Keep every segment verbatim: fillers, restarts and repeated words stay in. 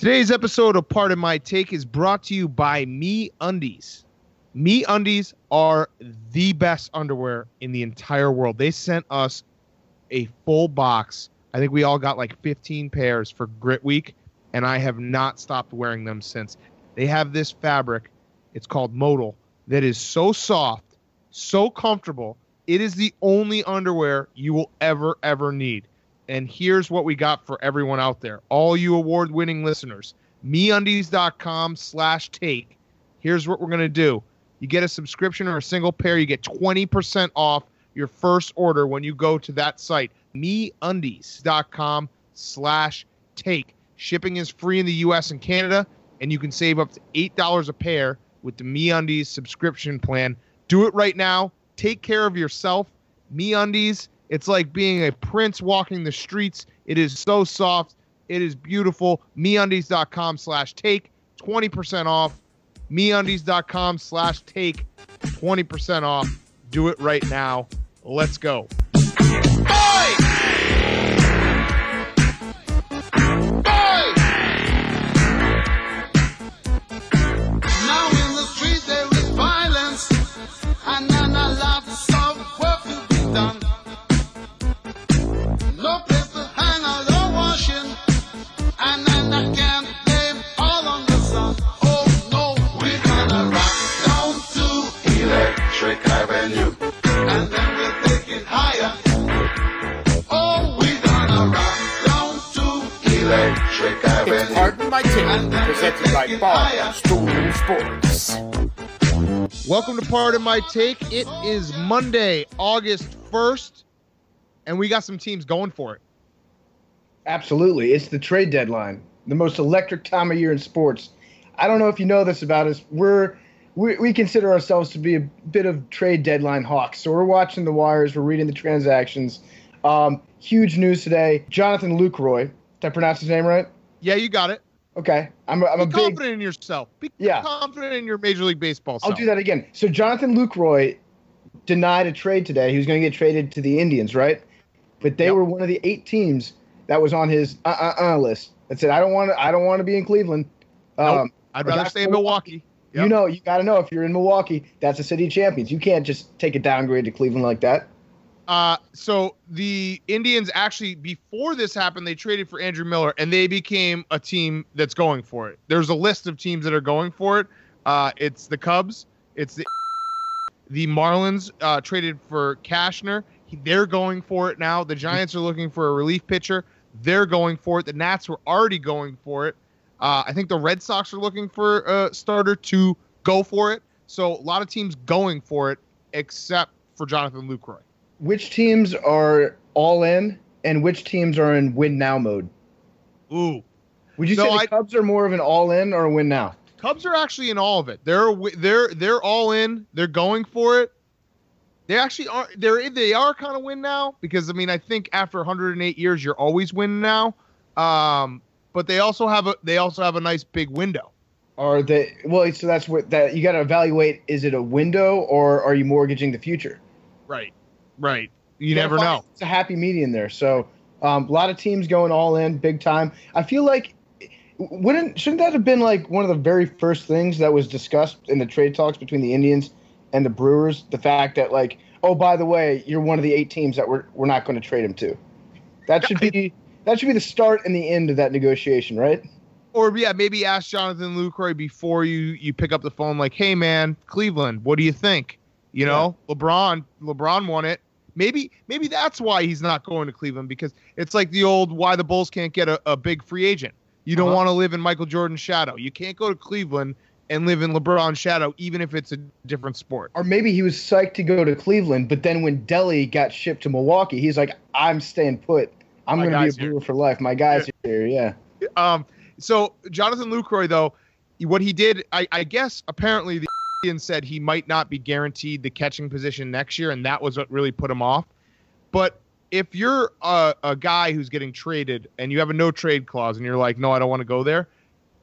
Today's episode of Pardon My Take is brought to you by MeUndies. MeUndies are the best underwear in the entire world. They sent us a full box. I think we all got like fifteen pairs for Grit Week, and I have not stopped wearing them since. They have this fabric, it's called Modal, that is so soft, so comfortable. It is the only underwear you will ever, ever need. And here's what we got for everyone out there. All you award-winning listeners, MeUndies.com slash take. Here's what we're going to do. You get a subscription or a single pair, you get twenty percent off your first order when you go to that site, MeUndies.com slash take. Shipping is free in the U S and Canada, and you can save up to eight dollars a pair with the MeUndies subscription plan. Do it right now. Take care of yourself. MeUndies, it's like being a prince walking the streets. It is so soft. It is beautiful. MeUndies.com slash take, twenty percent off. MeUndies.com slash take, twenty percent off. Do it right now. Let's go. Pardon My Take, presented by Barstool Sports. Welcome to Pardon My Take. It is Monday, August first, and we got some teams going for it. Absolutely. It's the trade deadline, the most electric time of year in sports. I don't know if you know this about us. We're we, we consider ourselves to be a bit of trade deadline hawks. So we're watching the wires. We're reading the transactions. Um, huge news today. Jonathan Lucroy. Did I pronounce his name right? Yeah, you got it. Okay. I'm, I'm Be a big, confident in yourself. Be yeah. confident in your Major League Baseball self. I'll do that again. So Jonathan Lucroy denied a trade today. He was going to get traded to the Indians, right? But they Yep. were one of the eight teams that was on his uh-uh-uh list that said, I don't want to I don't want to be in Cleveland. Nope. Um, I'd rather stay in Milwaukee. Yep. You know, you got to know if you're in Milwaukee, that's a city of champions. You can't just take a downgrade to Cleveland like that. Uh, so the Indians actually, before this happened, they traded for Andrew Miller, and they became a team that's going for it. There's a list of teams that are going for it. Uh, it's the Cubs. It's the the Marlins uh, traded for Cashner. He, they're going for it now. The Giants are looking for a relief pitcher. They're going for it. The Nats were already going for it. Uh, I think the Red Sox are looking for a starter to go for it. So a lot of teams going for it, except for Jonathan Lucroy. Which teams are all in and which teams are in win now mode? Ooh. Would you So say the I- Cubs are more of an all in or a win now? Cubs are actually in all of it. They're they're they're all in. They're going for it. They actually are. They're they are kind of win now because I mean I think after one hundred eight years you're always win now. Um, but they also have a they also have a nice big window. Are they well? So that's what that you got to evaluate. Is it a window or are you mortgaging the future? Right. Right. You, You never gotta know. find- It's a happy median there. So um, a lot of teams going all in big time. I feel like wouldn't shouldn't that have been like one of the very first things that was discussed in the trade talks between the Indians and the Brewers? The fact that like, oh, by the way, you're one of the eight teams that we're we're not going to trade him to. That should be that should be the start and the end of that negotiation, right? Or yeah, maybe ask Jonathan Lucroy before you you pick up the phone. Like, hey man, Cleveland, what do you think? You know, yeah. LeBron LeBron won it. Maybe maybe that's why he's not going to Cleveland, because it's like the old why the Bulls can't get a, a big free agent. You don't uh-huh. want to live in Michael Jordan's shadow. You can't go to Cleveland and live in LeBron's shadow, even if it's a different sport. Or maybe he was psyched to go to Cleveland, but then when Delly got shipped to Milwaukee, he's like, I'm staying put. I'm going to be a Brewer for life. My guy's yeah. here, yeah. Um. So Jonathan Lucroy, though, what he did, I, I guess apparently the Indians said he might not be guaranteed the catching position next year, and that was what really put him off. But if you're a, a guy who's getting traded and you have a no trade clause and you're like, no, I don't want to go there,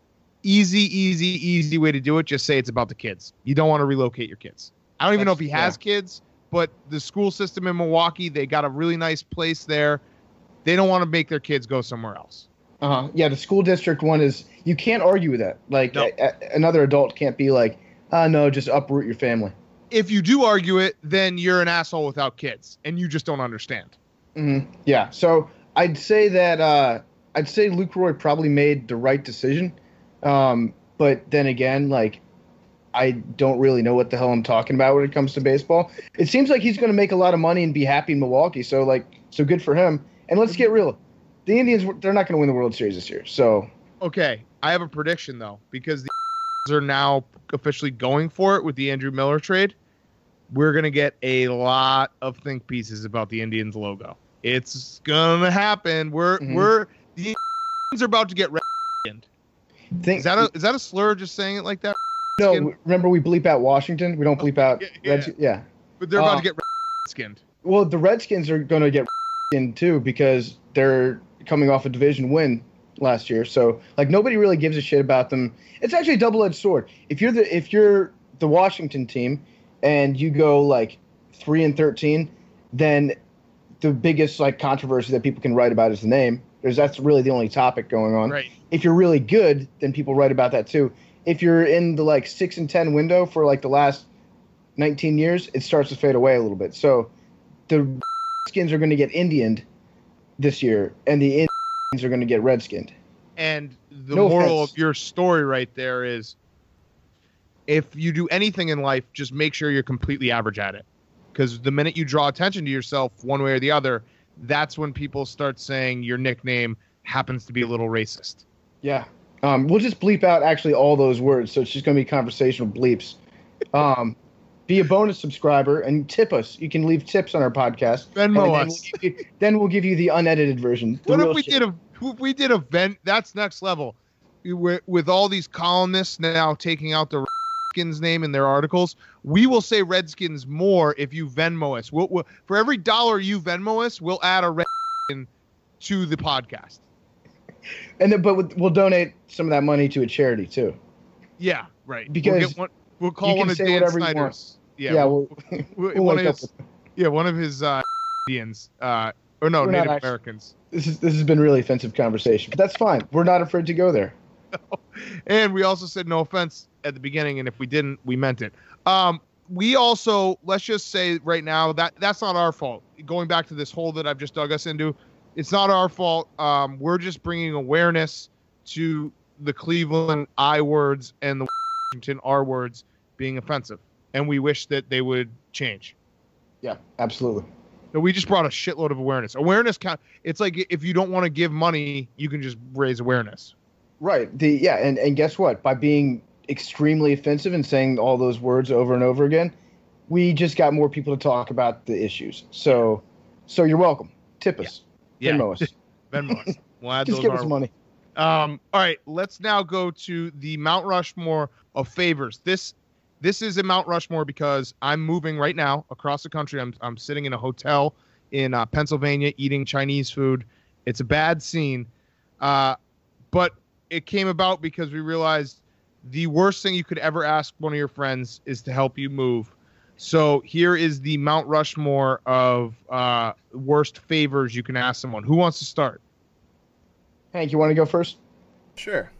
easy, easy, easy way to do it, just say it's about the kids. You don't want to relocate your kids. I don't even That's, know if he has yeah. kids, but the school system in Milwaukee, they got a really nice place there. They don't want to make their kids go somewhere else. Uh huh. Yeah, the school district one is you can't argue with that. Like No. a, a, another adult can't be like, ah, no, just uproot your family. If you do argue it, then you're an asshole without kids, and you just don't understand. Mm-hmm. Yeah. So I'd say that uh, I'd say Luke Roy probably made the right decision, um, but then again, like I don't really know what the hell I'm talking about when it comes to baseball. It seems like he's going to make a lot of money and be happy in Milwaukee. So like, so good for him. And let's get real, the Indians they're not going to win the World Series this year. So Okay, I have a prediction though, because the are now officially going for it with the Andrew Miller trade. We're gonna get a lot of think pieces about the Indians logo. It's gonna happen. We're Mhm. we're the Indians are about to get red. think Is that a is that a slur? Just saying it like that? no. skin? Remember we bleep out Washington. We don't bleep out Yeah, yeah. Red, yeah. But they're about Uh, to get red skinned. Well, the Redskins are going to get in too because they're coming off a division win last year. So like nobody really gives a shit about them. It's actually a double-edged sword. If you're the if you're the Washington team and you go like three and thirteen, then the biggest like controversy that people can write about is the name. Because that's really the only topic going on. Right. If you're really good, then people write about that too. If you're in the like six and ten window for like the last nineteen years, it starts to fade away a little bit. So the Skins are going to get Indianed this year, and the Indians are going to get Redskinned. And the No moral offense. of your story right there is, if you do anything in life, just make sure you're completely average at it. Because the minute you draw attention to yourself one way or the other, that's when people start saying your nickname happens to be a little racist. Yeah. Um, we'll just bleep out actually all those words, so it's just going to be conversational bleeps. Um, be a bonus subscriber and tip us. You can leave tips on our podcast. and Venmo then us. We'll give you, then we'll give you the unedited version. the What real if we shit. did a if we did a vent? That's next level. With, with all these columnists now taking out the Redskins name in their articles, we will say Redskins more if you Venmo us. We'll, we'll, for every dollar you Venmo us, we'll add a Redskin to the podcast. And then, but we'll- we'll donate some of that money to a charity too. Yeah, right. Because we'll, get one, we'll call you can one of say Dan whatever you want. Snyder's. Yeah, Yeah, we'll, we'll, we'll- we'll one wake of up his, with- yeah, one of his uh, Indians, uh, or no, We're not Native actually- Americans. This is this has been really offensive conversation, but that's fine. We're not afraid to go there. And we also said no offense at the beginning, and if we didn't, we meant it. Um, we also, let's just say right now that that's not our fault. Going back to this hole that I've just dug us into, it's not our fault. Um, we're just bringing awareness to the Cleveland I words and the Washington R words being offensive, and we wish that they would change. Yeah, absolutely. So we just brought a shitload of awareness. Awareness count. It's like if you don't want to give money, you can just raise awareness. Right. The yeah, and, and guess what? By being extremely offensive and saying all those words over and over again, we just got more people to talk about the issues. So so you're welcome. Tip us. Yeah. Venmo us. Venmo us. We'll add Just those give our- us money. Um, all right, let's now go to the Mount Rushmore of favors. This this is a Mount Rushmore because I'm moving right now across the country. I'm I'm sitting in a hotel in uh, Pennsylvania eating Chinese food. It's a bad scene, uh, but it came about because we realized the worst thing you could ever ask one of your friends is to help you move. So here is the Mount Rushmore of uh, worst favors you can ask someone. Who wants to start? Hank, you want to go first? Sure.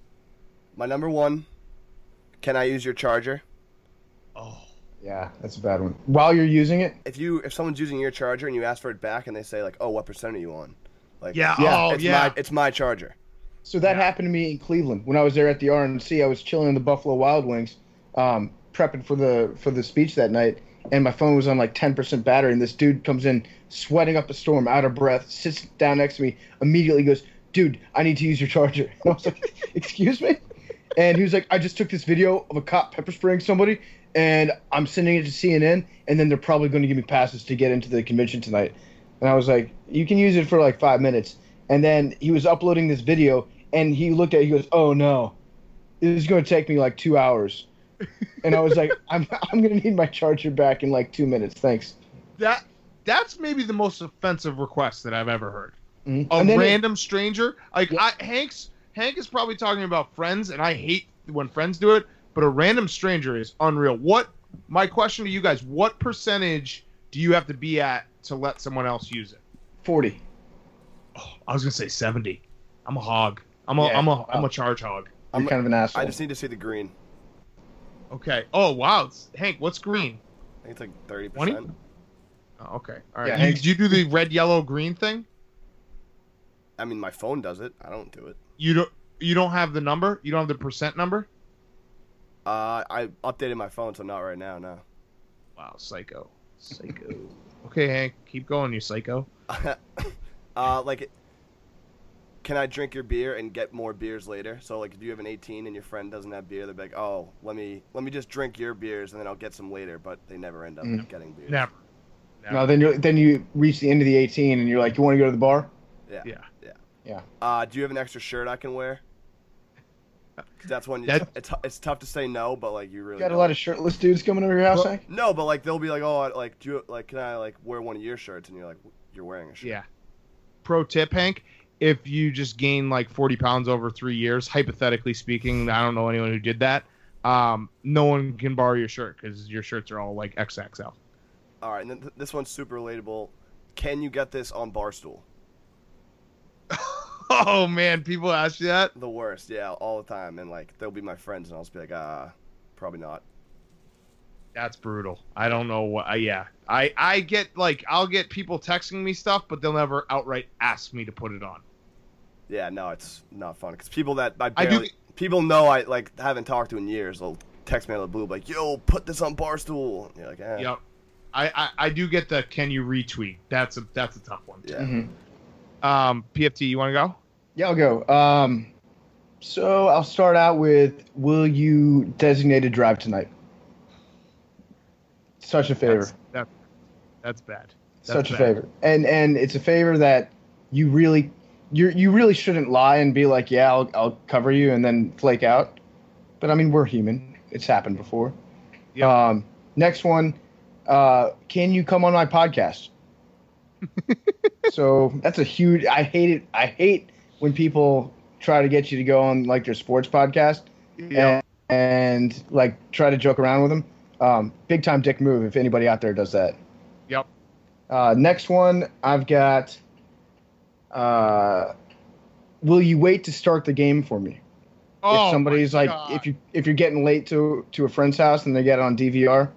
My number one, can I use your charger? Oh. Yeah, that's a bad one. While you're using it, If you if someone's using your charger and you ask for it back and they say like, "Oh, what percent are you on?" Like, Yeah. Yeah, Oh, it's yeah. my it's my charger. so that Yeah. happened to me in Cleveland when I was there at the R N C. I was chilling in the Buffalo Wild Wings, um, prepping for the for the speech that night, and my phone was on like ten percent battery. And this dude comes in, sweating up a storm, out of breath, sits down next to me, immediately goes, "Dude, I need to use your charger." And I was like, "Excuse me?" And he was like, "I just took this video of a cop pepper spraying somebody, and I'm sending it to C N N, and then they're probably going to give me passes to get into the convention tonight." And I was like, "You can use it for like five minutes." And then he was uploading this video, and he looked at it, he goes, "Oh no, this is going to take me like two hours." And I was like, I'm I'm going to need my charger back in like two minutes. Thanks. That that's maybe the most offensive request that I've ever heard. Mhm. A And then it- random stranger, like Yeah. I, Hank's Hank is probably talking about friends, and I hate when friends do it. But a random stranger is unreal. What? My question to you guys: what percentage do you have to be at to let someone else use it? forty. Oh, I was gonna say seventy. I'm a hog. I'm a Yeah, am a wow. am a charge hog. You're I'm- kind of an asshole. I just need to see the green. Okay. Oh wow, it's, Hank, what's green? I think it's like thirty twenty? percent. Oh, okay. All right. Yeah, you, Hank's- do you do the red, yellow, green thing? I mean, my phone does it. I don't do it. You don't. You don't have the number. You don't have the percent number. Uh, I updated my phone, so not right now. No. Wow, psycho, psycho. Okay, Hank, keep going, you psycho. uh, like, it, can I drink your beer and get more beers later? So, like, if you have an eighteen and your friend doesn't have beer, they're like, "Oh, let me let me just drink your beers and then I'll get some later." But they never end up Mm. getting beers. Never. Never. No, then you then you reach the end of the eighteen and you're like, you want to go to the bar? Yeah. Yeah. Yeah. Yeah. Uh, do you have an extra shirt I can wear? 'Cause that's when you, That- it's it's tough to say no, but like you really You got a don't. lot of shirtless dudes coming over your house, Well- Hank? No, but like they'll be like, "Oh, I- like do you, like can I like wear one of your shirts?" And you're like, "You're wearing a shirt." Yeah. Pro tip, Hank: if you just gain like forty pounds over three years, hypothetically speaking, I don't know anyone who did that. Um, no one can borrow your shirt because your shirts are all like X X L. All right, and then th- this one's super relatable. Can you get this on Barstool? Oh man, people ask you that. The worst, yeah, all the time. And like they'll be my friends, and I'll just be like, "Ah, probably not." That's brutal. I don't know what. Uh, yeah, I I get like I'll get people texting me stuff, but they'll never outright ask me to put it on. Yeah, no, it's not fun because people that I I do- barely, people know I like haven't talked to in years. They'll text me out of the blue like, "Yo, put this on Barstool." And you're like, eh. Yep. I, I I do get the can you retweet? That's a that's a tough one. Yeah. Mm-hmm. Um, P F T, you want to go? Yeah, I'll go. Um, so I'll start out with, will you designate a drive tonight? Such a favor. That's, that, that's bad. That's Such a bad. favor. And and it's a favor that you really you you really shouldn't lie and be like, yeah, I'll I'll cover you and then flake out. But I mean, we're human. It's happened before. Yep. Um, next one, uh, can you come on my podcast? So that's a huge. I hate it. I hate when people try to get you to go on like their sports podcast Yep. and, and like try to joke around with them. Um, big time dick move if anybody out there does that. Yep. Uh, next one, I've got. Uh, will you wait to start the game for me? Oh, if somebody's my like, God. if you if you're getting late to to a friend's house and they get it on D V R.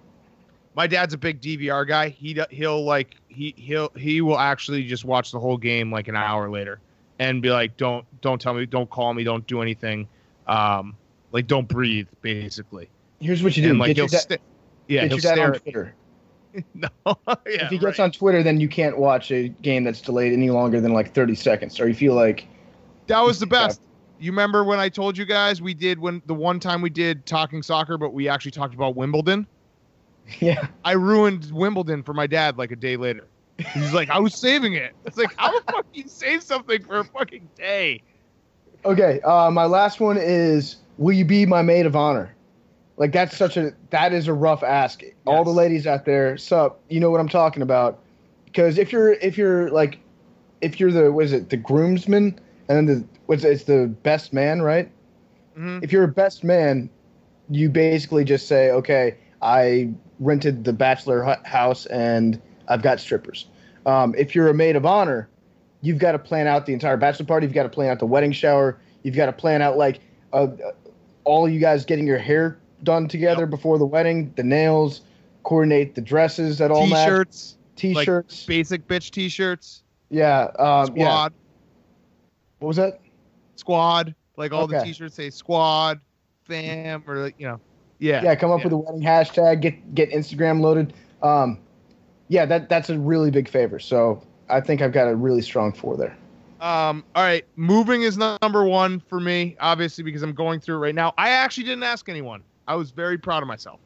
My dad's a big D V R guy. He do- he'll like he he'll he will actually just watch the whole game like an hour later, and be like, don't don't tell me, don't call me, don't do anything, um, like don't breathe, basically. Here's what you do: And like get he'll your, da- sta- yeah, get he'll your dad stare on at Twitter. no, yeah, If he gets right. on Twitter, then you can't watch a game that's delayed any longer than like thirty seconds, or you feel like That was the best. You remember when I told you guys we did when the one time we did talking soccer, but we actually talked about Wimbledon. yeah. I ruined Wimbledon for my dad like a day later. He's like, I was saving it. It's like, how the fuck do you save something for a fucking day? Okay, uh, my last one is, will you be my maid of honor? Like that's such a that is a rough ask. All the ladies out there, sup, you know what I'm talking about. Because if you're if you're like if you're the what is it the groomsman and then the what's it, it's the best man, right? Mhm. If you're a best man, you basically just say, okay, I rented the bachelor hu- house and I've got strippers. Um, if you're a maid of honor, you've got to plan out the entire bachelor party. You've got to plan out the wedding shower. You've got to plan out like uh, all you guys getting your hair done together Yep. before the wedding, the nails, coordinate the dresses that all match, T-shirts, t-shirts. like basic bitch T-shirts, yeah. Um, yeah. squad, What was that? squad, like all the Okay. T-shirts say squad, fam, or like, you know, yeah, Yeah, come up with a wedding hashtag, get get Instagram loaded. Um, yeah, that that's a really big favor. So I think I've got a really strong four there. Um, all right, moving is number one for me, obviously because I'm going through it right now. I actually didn't ask anyone. I was very proud of myself.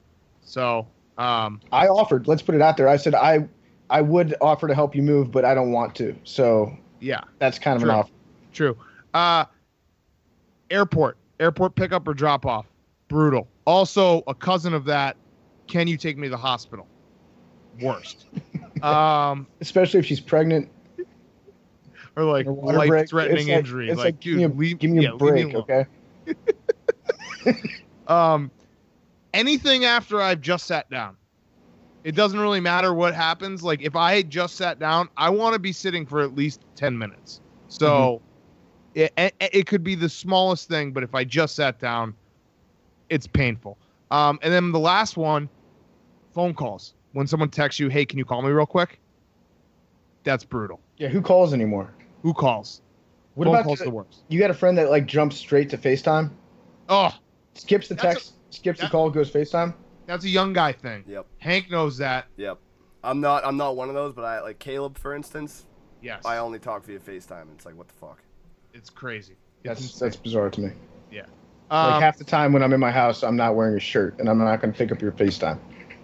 So, um, I offered. Let's put it out there. I said I I would offer to help you move, but I don't want to. So yeah, that's kind of True. an offer. true. Uh, airport, airport pickup or drop off, brutal. Also, a cousin of that, can you take me to the hospital? Worst. um, Especially if she's pregnant. or like Or water break. life-threatening It's like- injury. it's Like, like, dude, give me a, leave, give me yeah, a leave me break, alone. okay? Um, anything after I've just sat down. It doesn't really matter what happens. Like if I had just sat down, I want to be sitting for at least ten minutes. So It, it, it could be the smallest thing, but if I just sat down, it's painful. Um, and then the last one, phone calls. When someone texts you, hey, can you call me real quick? That's brutal. Yeah, who calls anymore? Who calls? What phone about calls the, the worst. You got a friend that like jumps straight to FaceTime? Oh, Skips the That's text, skips that- the call, goes FaceTime? that's a young guy thing. Yep. Hank knows that. Yep. I'm not. I'm not one of those, but I like Caleb, for instance. Yes. I only talk via FaceTime. And it's like, what the fuck? It's crazy. It's That's insane. that's bizarre to me. Yeah. Like Um, half the time when I'm in my house, I'm not wearing a shirt, and I'm not going to pick up your FaceTime.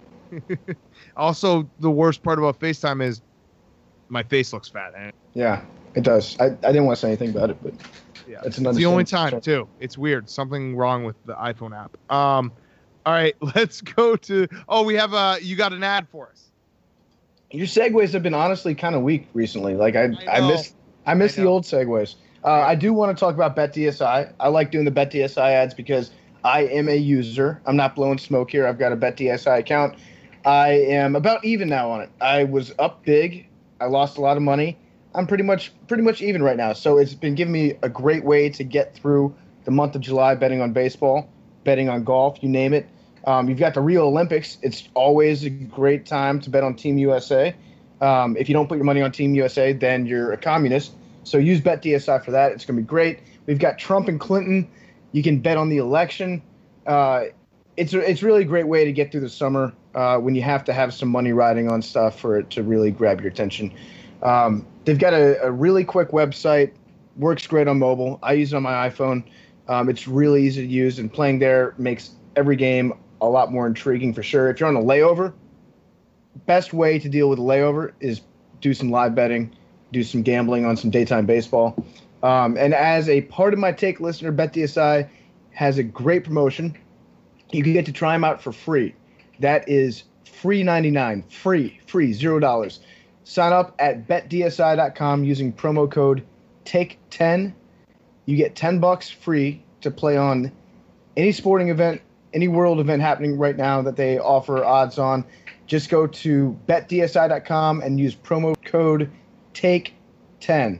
also, the worst part about FaceTime is my face looks fat. And Yeah, it does. I, I didn't want to say anything about it, but yeah, it's an it's the only understandable time too. It's weird. Something wrong with the iPhone app. Um, all right, let's go to. Oh, we have a. You got an ad for us. Your segues have been honestly kind of weak recently. Like I, I I, know. miss, I miss I the know. old segues. Uh, I do want to talk about BetDSI. I like doing the BetDSI ads because I am a user. I'm not blowing smoke here. I've got a BetDSI account. I am about even now on it. I was up big. I lost a lot of money. I'm pretty much pretty much even right now. So it's been giving me a great way to get through the month of July betting on baseball, betting on golf, you name it. Um, you've got the Rio Olympics. It's always a great time to bet on Team U S A. Um, if you don't put your money on Team U S A, then you're a communist. So use BetDSI for that. It's going to be great. We've got Trump and Clinton. You can bet on the election. Uh, it's a, it's really a great way to get through the summer uh, when you have to have some money riding on stuff for it to really grab your attention. Um, they've got a, a really quick website. Works great on mobile. I use it on my iPhone. Um, it's really easy to use, and playing there makes every game a lot more intriguing for sure. If you're on a layover, best way to deal with a layover is do some live betting, do some gambling on some daytime baseball. Um, and as a part of my take listener, BetDSI has a great promotion. You can get to try them out for free. That is free ninety-nine, free, free, zero dollars. Sign up at bet D S I dot com using promo code take ten. You get ten bucks free to play on any sporting event, any world event happening right now that they offer odds on. Just go to bet D S I dot com and use promo code take ten.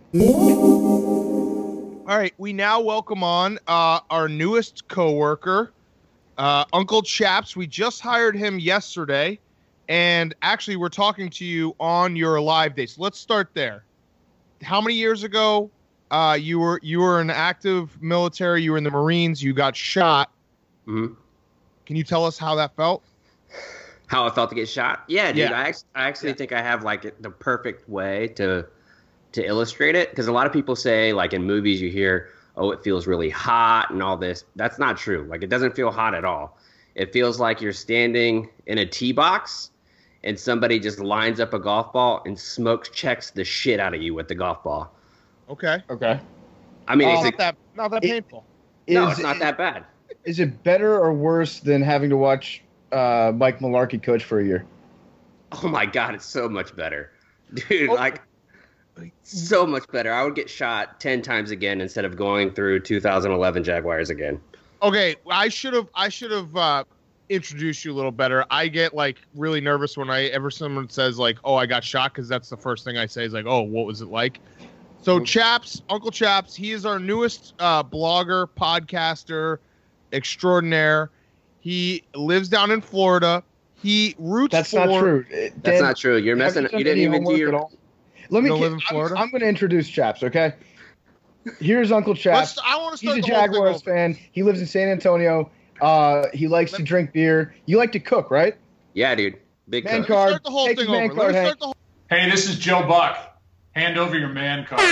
All right, we now welcome on uh, our newest coworker, uh, Uncle Chaps. We just hired him yesterday, and actually, we're talking to you on your live day. So let's start there. How many years ago uh, you were you were in active military? You were in the Marines. You got shot. Mm-hmm. Can you tell us how that felt? How I felt to get shot? Yeah, dude. Yeah. I, ex- I actually Yeah. think I have like the perfect way to to illustrate it, because a lot of people say, like in movies, you hear, "Oh, it feels really hot" and all this. That's not true. Like, it doesn't feel hot at all. It feels like you're standing in a tee box and somebody just lines up a golf ball and smokes checks the shit out of you with the golf ball. Okay. Okay. I mean, Uh, it's Not that not that It- painful. no, Is it's not it- that bad. Is it better or worse than having to watch uh, Mike Mularkey coach for a year? Oh my god, it's so much better, dude. Oh. Like, so much better. I would get shot ten times again instead of going through two thousand eleven Jaguars again. Okay, I should have I should have uh, introduced you a little better. I get like really nervous when I ever someone says like, "Oh, I got shot," because that's the first thing I say is like, "Oh, what was it like?" So Chaps, Uncle Chaps, he is our newest uh, blogger, podcaster extraordinaire. He lives down in Florida. He roots That's for. not true. That's Dan, not true. You're have messing. done You didn't any even do homework your. at all? Let me. You don't ki- live in Florida? I'm, I'm going to introduce Chaps. Okay. Here's Uncle Chaps. Let's, I want to He's start a the whole thing Jaguars over. fan. He lives in San Antonio. Uh, he likes to drink beer. You like to cook, right? Yeah, dude. Big Man cook. card. Start the whole Take thing his man over. card, Let's Hank. start the whole. Hey, this is Joe Buck. Hand over your man card.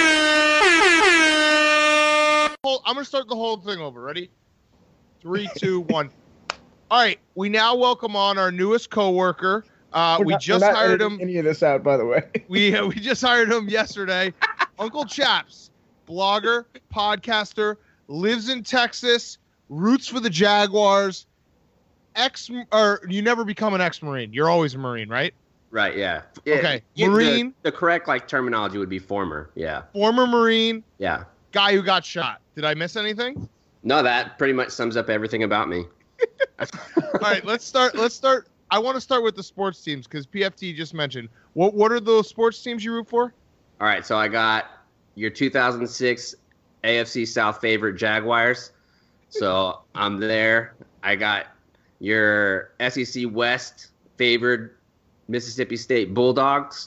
whole- I'm going to start the whole thing over. Ready? Three, two, one. All right. We now welcome on our newest coworker. Uh, We're we not- just we're not hired editing him. Any of this out, by the way. We uh, we just hired him yesterday. Uncle Chaps, blogger, podcaster, lives in Texas, roots for the Jaguars. Ex or you never become an ex-Marine. You're always a Marine, right? Right. Yeah. Yeah, Okay, yeah, the- Marine. The, correct like terminology would be former. Yeah. Former Marine, Yeah. guy who got shot. Did I miss anything? No, that pretty much sums up everything about me. All right, let's start. Let's start. I want to start with the sports teams because P F T just mentioned. What What are those sports teams you root for? All right, so I got your two thousand six A F C South favorite Jaguars. So I'm there. I got your S E C West favored Mississippi State Bulldogs.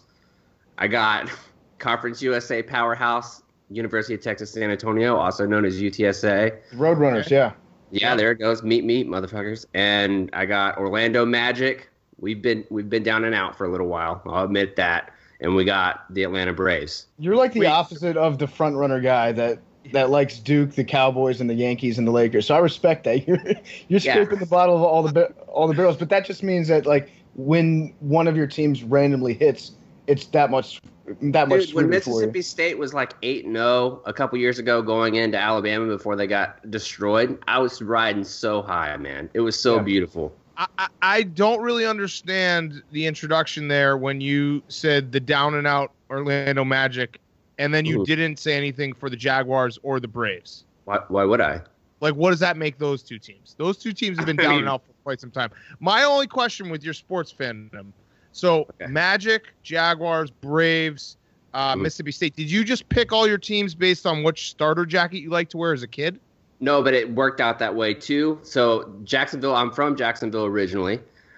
I got Conference U S A powerhouse University of Texas San Antonio, also known as U T S A. Roadrunners, yeah. Yeah, there it goes. Meet me, motherfuckers. And I got Orlando Magic. We've been we've been down and out for a little while. I'll admit that. And we got the Atlanta Braves. You're like the Wait. opposite of the front runner guy that that likes Duke, the Cowboys, and the Yankees and the Lakers. So I respect that. You're you're Yeah. scraping the bottom of all the ba- all the barrels, but that just means that like when one of your teams randomly hits, it's that much that much Dude, when sweeter for you. Mississippi State was like eight and oh a couple years ago going into Alabama before they got destroyed, I was riding so high, man. It was so Yeah. beautiful. I, I- I don't really understand the introduction there when you said the down and out Orlando Magic, and then you Mhm. didn't say anything for the Jaguars or the Braves. Why, why would I? Like, what does that make those two teams? Those two teams have been I down mean- and out for quite some time. My only question with your sports fandom, so Okay. Magic, Jaguars, Braves, uh, Mhm. Mississippi State. Did you just pick all your teams based on which starter jacket you like to wear as a kid? No, but it worked out that way too. So Jacksonville, I'm from Jacksonville originally.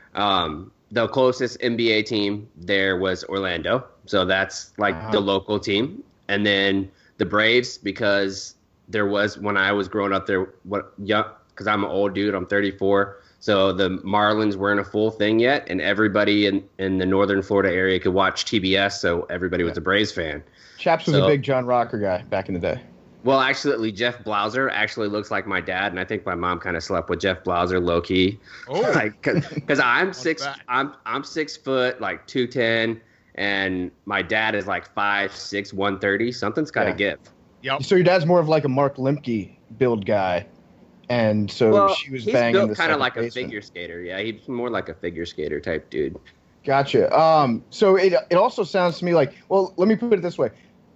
Um, the closest N B A team there was Orlando. So that's like Uh-huh. the local team. And then the Braves, because there was, when I was growing up there, what, yeah, because I'm an old dude, I'm thirty-four. So the Marlins weren't a full thing yet. And everybody in, in the northern Florida area could watch T B S. So everybody was a Braves fan. Chaps was So- a big John Rocker guy back in the day. Well, actually, Jeff Blauser actually looks like my dad, and I think my mom kind of slept with Jeff Blauser low key. Oh, Like, because I'm six, that? I'm I'm six foot, like two ten, and my dad is like five six, one thirty. Something's got to Yeah. give. yep. So your dad's more of like a Mark Limke build guy, and so Well, she was he's banging built the kind of second like a baseman. figure skater. Yeah, he's more like a figure skater type dude. Gotcha. Um, so it it also sounds to me like, well, let me put it this way.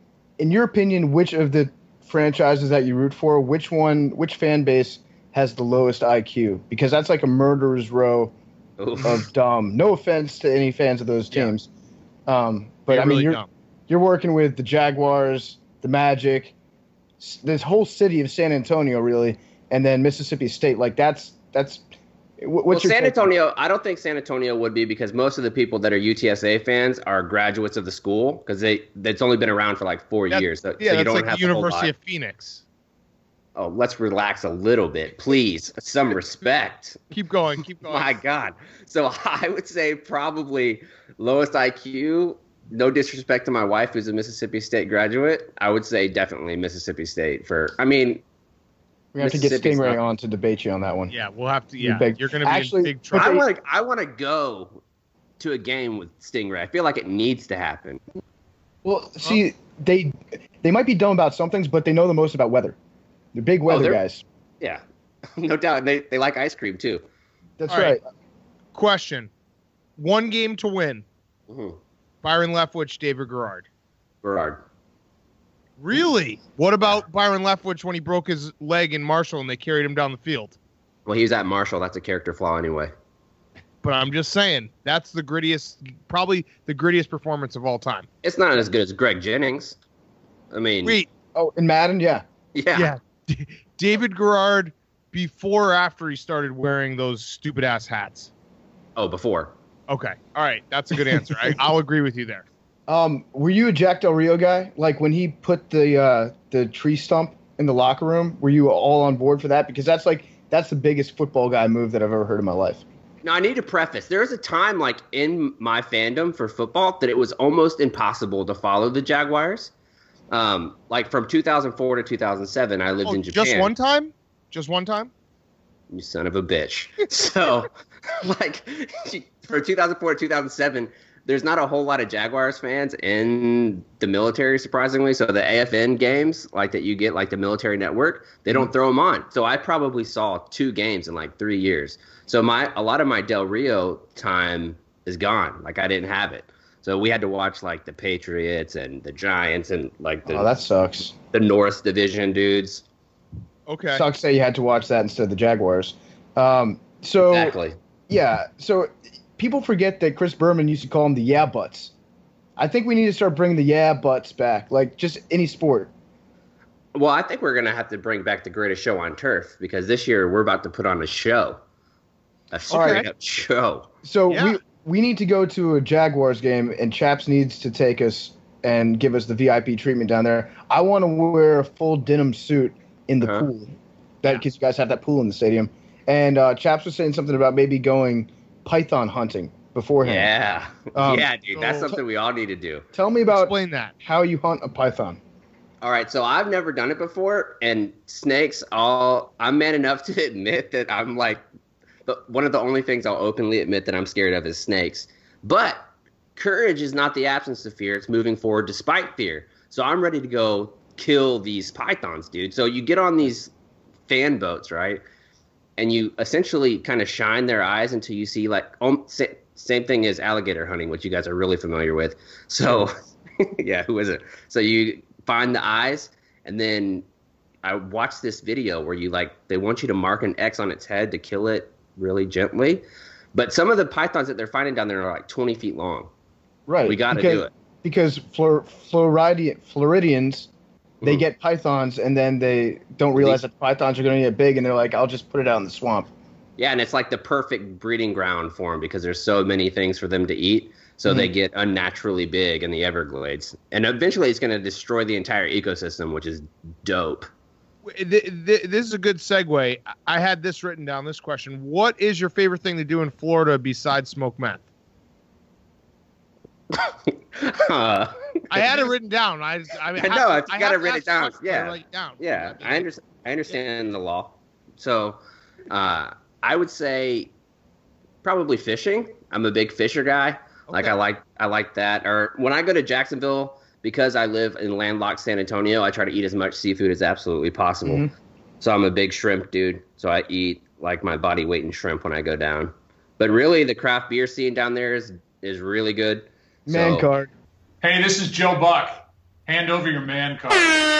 In your opinion, which of the franchises that you root for, which one, which fan base has the lowest I Q? Because that's like a murderer's row Oof. of dumb. No offense to any fans of those Yeah. teams. Um, but You're I mean, really you're dumb. you're working with the Jaguars, the Magic, s- this whole city of San Antonio, really, and then Mississippi State. Like that's that's. wh- Well, What's your San take? Antonio, I don't think San Antonio would be, because most of the people that are U T S A fans are graduates of the school, because they it's only been around for like four That- years. So, Yeah, so you that's don't like have the a whole University lot. of Phoenix. Oh, let's relax a little bit, please. Some respect. Keep going. Keep going. My God. So I would say probably lowest I Q. No disrespect to my wife, who's a Mississippi State graduate. I would say definitely Mississippi State. For I mean, We have to get Mississippi's Stingray not- on to debate you on that one. Yeah, we'll have to. You Yeah, big- you're going to be Actually, in big but trouble. I they- want to. I want to go to a game with Stingray. I feel like it needs to happen. Well, see, they they might be dumb about some things, but they know the most about weather. They're big weather they're- guys. Yeah, no doubt. They they like ice cream too. That's All right. right. Question: one game to win. Mm-hmm. Byron Leftwich, David Garrard. Gerard. Really? What about Byron Leftwich when he broke his leg in Marshall and they carried him down the field? Well, he was at Marshall. That's a character flaw anyway. But I'm just saying that's the grittiest, probably the grittiest performance of all time. It's not as good as Greg Jennings. I mean, Wait, Oh, in Madden, yeah. yeah. yeah, D- David Garrard before or after he started wearing those stupid ass hats? Oh, before. Okay, all right, that's a good answer. I, I'll agree with you there. Um, were you a Jack Del Rio guy? Like when he put the uh, the tree stump in the locker room, were you all on board for that? Because that's like that's the biggest football guy move that I've ever heard in my life. Now, I need to preface. There was a time, like, in my fandom for football that it was almost impossible to follow the Jaguars. Um, like, from two thousand four to two thousand seven, I lived Oh, in Japan. just one time? Just one time? You son of a bitch. So, like, from two thousand four to two thousand seven, there's not a whole lot of Jaguars fans in the military, surprisingly. So the A F N games, like that you get, like the military network, they don't throw them on. So I probably saw two games in like three years. So my a lot of my Del Rio time is gone. Like I didn't have it. So we had to watch like the Patriots and the Giants and like the Oh, that sucks. the North Division dudes. Okay. Sucks that you had to watch that instead of the Jaguars. Um, so Exactly. yeah, so people forget that Chris Berman used to call them the yeah butts. I think we need to start bringing the yeah butts back, like just any sport. Well, I think we're going to have to bring back the greatest show on turf because this year we're about to put on a show. A straight up show. So Yeah. we we need to go to a Jaguars game, and Chaps needs to take us and give us the V I P treatment down there. I want to wear a full denim suit in the Uh-huh. pool. That because you guys have that pool in the stadium. And uh, Chaps was saying something about maybe going python hunting beforehand. Yeah. Um, yeah, dude. That's so- something we all need to do. Tell me about Explain that. how you hunt a python. All right, so I've never done it before, and snakes. All I'm man enough to admit that I'm like the, one of the only things I'll openly admit that I'm scared of is snakes. But courage is not the absence of fear; it's moving forward despite fear. So I'm ready to go kill these pythons, dude. So you get on these fan boats, right? And you essentially kind of shine their eyes until you see like um, sa- same thing as alligator hunting, which you guys are really familiar with. So yeah, who is it? So you find the eyes, and then I watched this video where you like they want you to mark an X on its head to kill it really gently. But some of the pythons that they're finding down there are like twenty feet long. Right. We got to because, do it. Because Flor- Floridian, Floridians, they Mhm. get pythons, and then they don't realize that the pythons are going to get big, and they're like, I'll just put it out in the swamp. Yeah, and it's like the perfect breeding ground for them because there's so many things for them to eat. So they get unnaturally big in the Everglades. And eventually it's going to destroy the entire ecosystem, which is dope. Th- th- This is a good segue. I had this written down, this question. What is your favorite thing to do in Florida besides smoke meth? Uh, I had it written down. I, I, mean, I know, have if to- you I gotta have to write it ask the down, question, I yeah. write it down. yeah, I, under- I understand the law. So uh, I would say probably fishing. I'm a big fisher guy. Like Okay. I like I like that. Or when I go to Jacksonville, because I live in landlocked San Antonio, I try to eat as much seafood as absolutely possible. Mhm. So I'm a big shrimp dude. So I eat like my body weight in shrimp when I go down. But really, the craft beer scene down there is is really good. Man So- card. Hey, this is Joe Buck. Hand over your man card.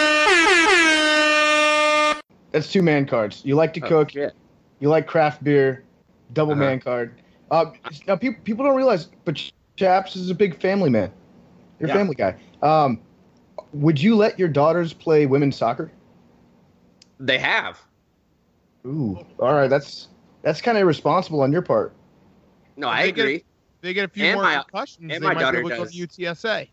That's two man cards. You like to Oh, cook. shit. You like craft beer. Double Uh-huh. man card. Uh, now, people people don't realize, but Chaps is a big family man. You're a Yeah. family guy. Um, would you let your daughters play women's soccer? They have. Ooh, all right. That's that's kind of irresponsible on your part. No, I They get- agree. They get a few And more my- concussions. and They my might daughter be able to go does. to U T S A.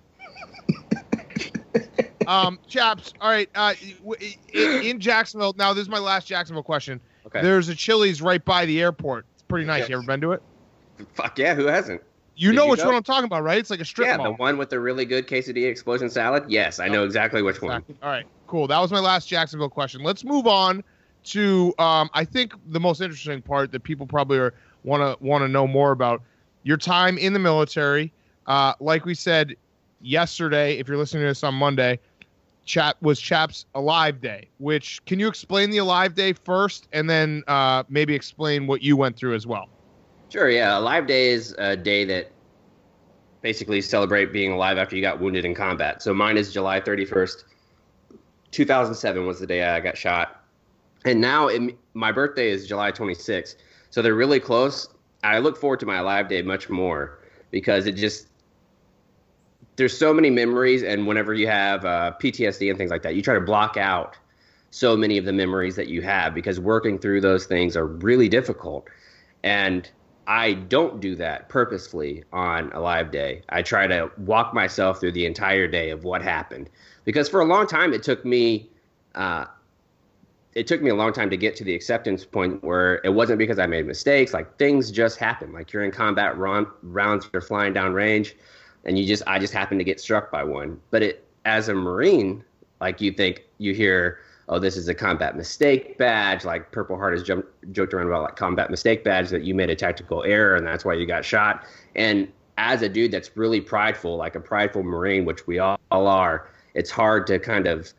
um, Chaps, all right. Uh, w- in, in Jacksonville, now this is my last Jacksonville question. Okay. There's a Chili's right by the airport. It's pretty nice. You ever been to it? Fuck yeah, who hasn't? You Did know you which go? one I'm talking about, right? It's like a strip Yeah, mall. the one with the really good quesadilla explosion salad. Yes, I know exactly which one. Exactly. All right, cool. That was my last Jacksonville question. Let's move on to um, I think the most interesting part that people probably are want to want to know more about your time in the military. Uh, like we said yesterday, if you're listening to this on Monday, Chap was Chap's Alive Day. Which can you explain the Alive Day first, and then uh, maybe explain what you went through as well? Sure, yeah. Alive Day is a day that basically celebrate being alive after you got wounded in combat. So mine is July thirty-first, two thousand seven was the day I got shot. And now it, my birthday is July twenty-sixth. So they're really close. I look forward to my Alive Day much more because it just, there's so many memories. And whenever you have uh, P T S D and things like that, you try to block out so many of the memories that you have because working through those things are really difficult. And I don't do that purposefully on Alive Day. I try to walk myself through the entire day of what happened. Because for a long time, it took me, uh, it took me a long time to get to the acceptance point where it wasn't because I made mistakes. Like things just happen. Like you're in combat round, rounds, you're flying down range, and you just, I just happened to get struck by one. But it, as a Marine, like you think, you hear, oh, this is a combat mistake badge. Like Purple Heart has jumped, joked around about like combat mistake badge that you made a tactical error and that's why you got shot. And as a dude that's really prideful, like a prideful Marine, which we all, all are, it's hard to kind of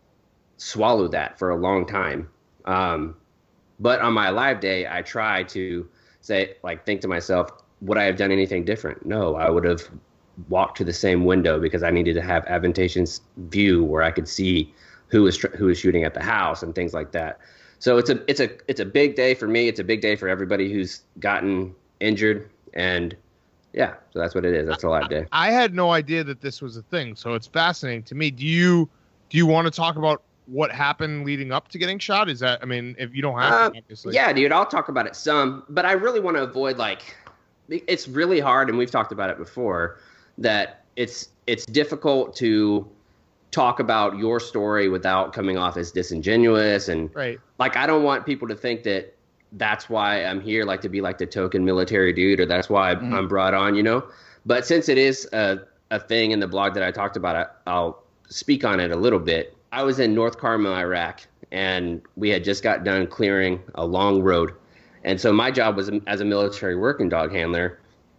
swallow that for a long time. Um, but on my Alive Day, I try to say, like, think to myself, would I have done anything different? No, I would have walked to the same window because I needed to have advantageous view where I could see who was who was shooting at the house and things like that. So it's a it's a it's a big day for me. It's a big day for everybody who's gotten injured, and yeah, so that's what it is. That's a Alive Day. I had no idea that this was a thing, so it's fascinating to me. Do you Do you want to talk about what happened leading up to getting shot? Is that, I mean, if you don't have Uh, to, obviously. yeah, dude, I'll talk about it some, but I really want to avoid, like, it's really hard, and we've talked about it before, that it's it's difficult to talk about your story without coming off as disingenuous. And, Right. like, I don't want people to think that that's why I'm here, like, to be, like, the token military dude, or that's why Mhm. I'm brought on, you know? But since it is a, a thing in the blog that I talked about, I, I'll speak on it a little bit. I was in North Carmel, Iraq, and we had just got done clearing a long road. And so my job was, as a military working dog handler,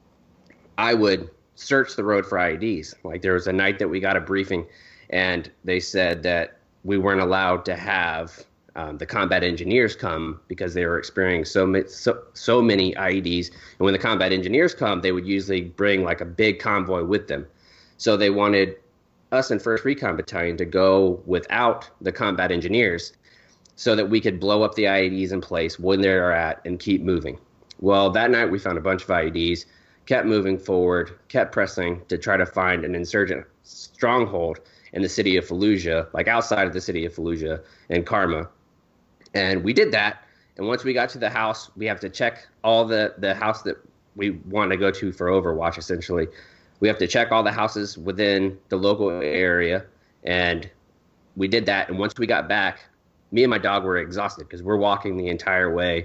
I would search the road for I E Ds. Like, there was a night that we got a briefing, and they said that we weren't allowed to have um, the combat engineers come because they were experiencing so, ma- so, so many I E Ds. And when the combat engineers come, they would usually bring, like, a big convoy with them. So they wanted us in first Recon Battalion to go without the combat engineers so that we could blow up the I E Ds in place when they're at and keep moving. Well, that night we found a bunch of I E Ds, kept moving forward, kept pressing to try to find an insurgent stronghold in the city of Fallujah, like outside of the city of Fallujah and Karma. And we did that. And once we got to the house, we have to check all the, the house that we want to go to for Overwatch, essentially. We have to check all the houses within the local area, and we did that. And once we got back, me and my dog were exhausted because we're walking the entire way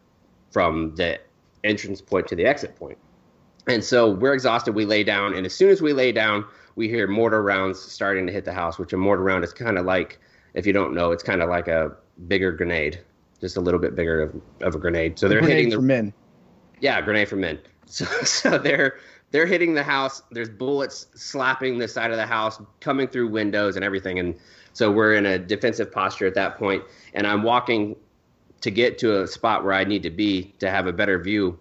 from the entrance point to the exit point. And so we're exhausted. We lay down, and as soon as we lay down, we hear mortar rounds starting to hit the house, which a mortar round is kind of like, if you don't know, it's kind of like a bigger grenade, just a little bit bigger of, of a grenade. So they're Grenade hitting the for men. Yeah, grenade for men. So, so they're they're hitting the house. There's bullets slapping the side of the house, coming through windows and everything. And so we're in a defensive posture at that point. And I'm walking to get to a spot where I need to be to have a better view.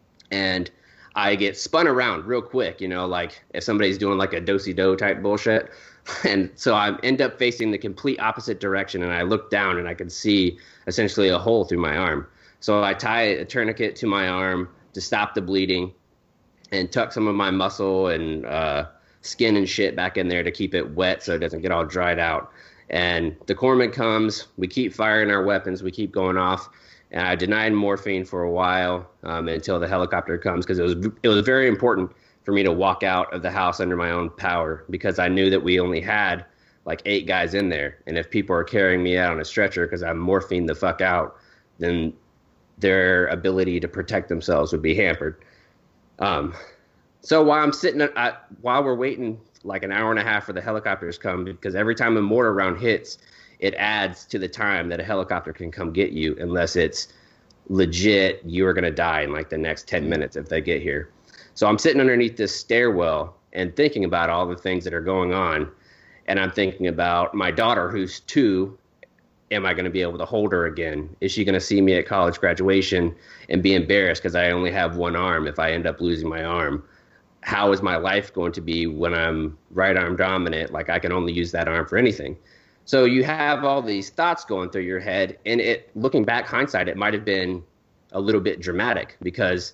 And I get spun around real quick, you know, like if somebody's doing like a do-si-do type bullshit. And so I end up facing the complete opposite direction. And I look down and I can see essentially a hole through my arm. So I tie a tourniquet to my arm to stop the bleeding and tuck some of my muscle and uh, skin and shit back in there to keep it wet so it doesn't get all dried out. And the corpsman comes. We keep firing our weapons. We keep going off. And I denied morphine for a while um, until the helicopter comes because it was it was very important for me to walk out of the house under my own power because I knew that we only had like eight guys in there. And if people are carrying me out on a stretcher because I'm morphine the fuck out, then their ability to protect themselves would be hampered. Um, so while I'm sitting, at, while we're waiting like an hour and a half for the helicopters to come, because every time a mortar round hits, it adds to the time that a helicopter can come get you, unless it's legit, you are going to die in like the next ten minutes if they get here. So I'm sitting underneath this stairwell and thinking about all the things that are going on. And I'm thinking about my daughter, who's two. Am I going to be able to hold her again? Is she going to see me at college graduation and be embarrassed because I only have one arm if I end up losing my arm? How is my life going to be when I'm right arm dominant? Like I can only use that arm for anything. So you have all these thoughts going through your head, and it, looking back, hindsight, it might have been a little bit dramatic because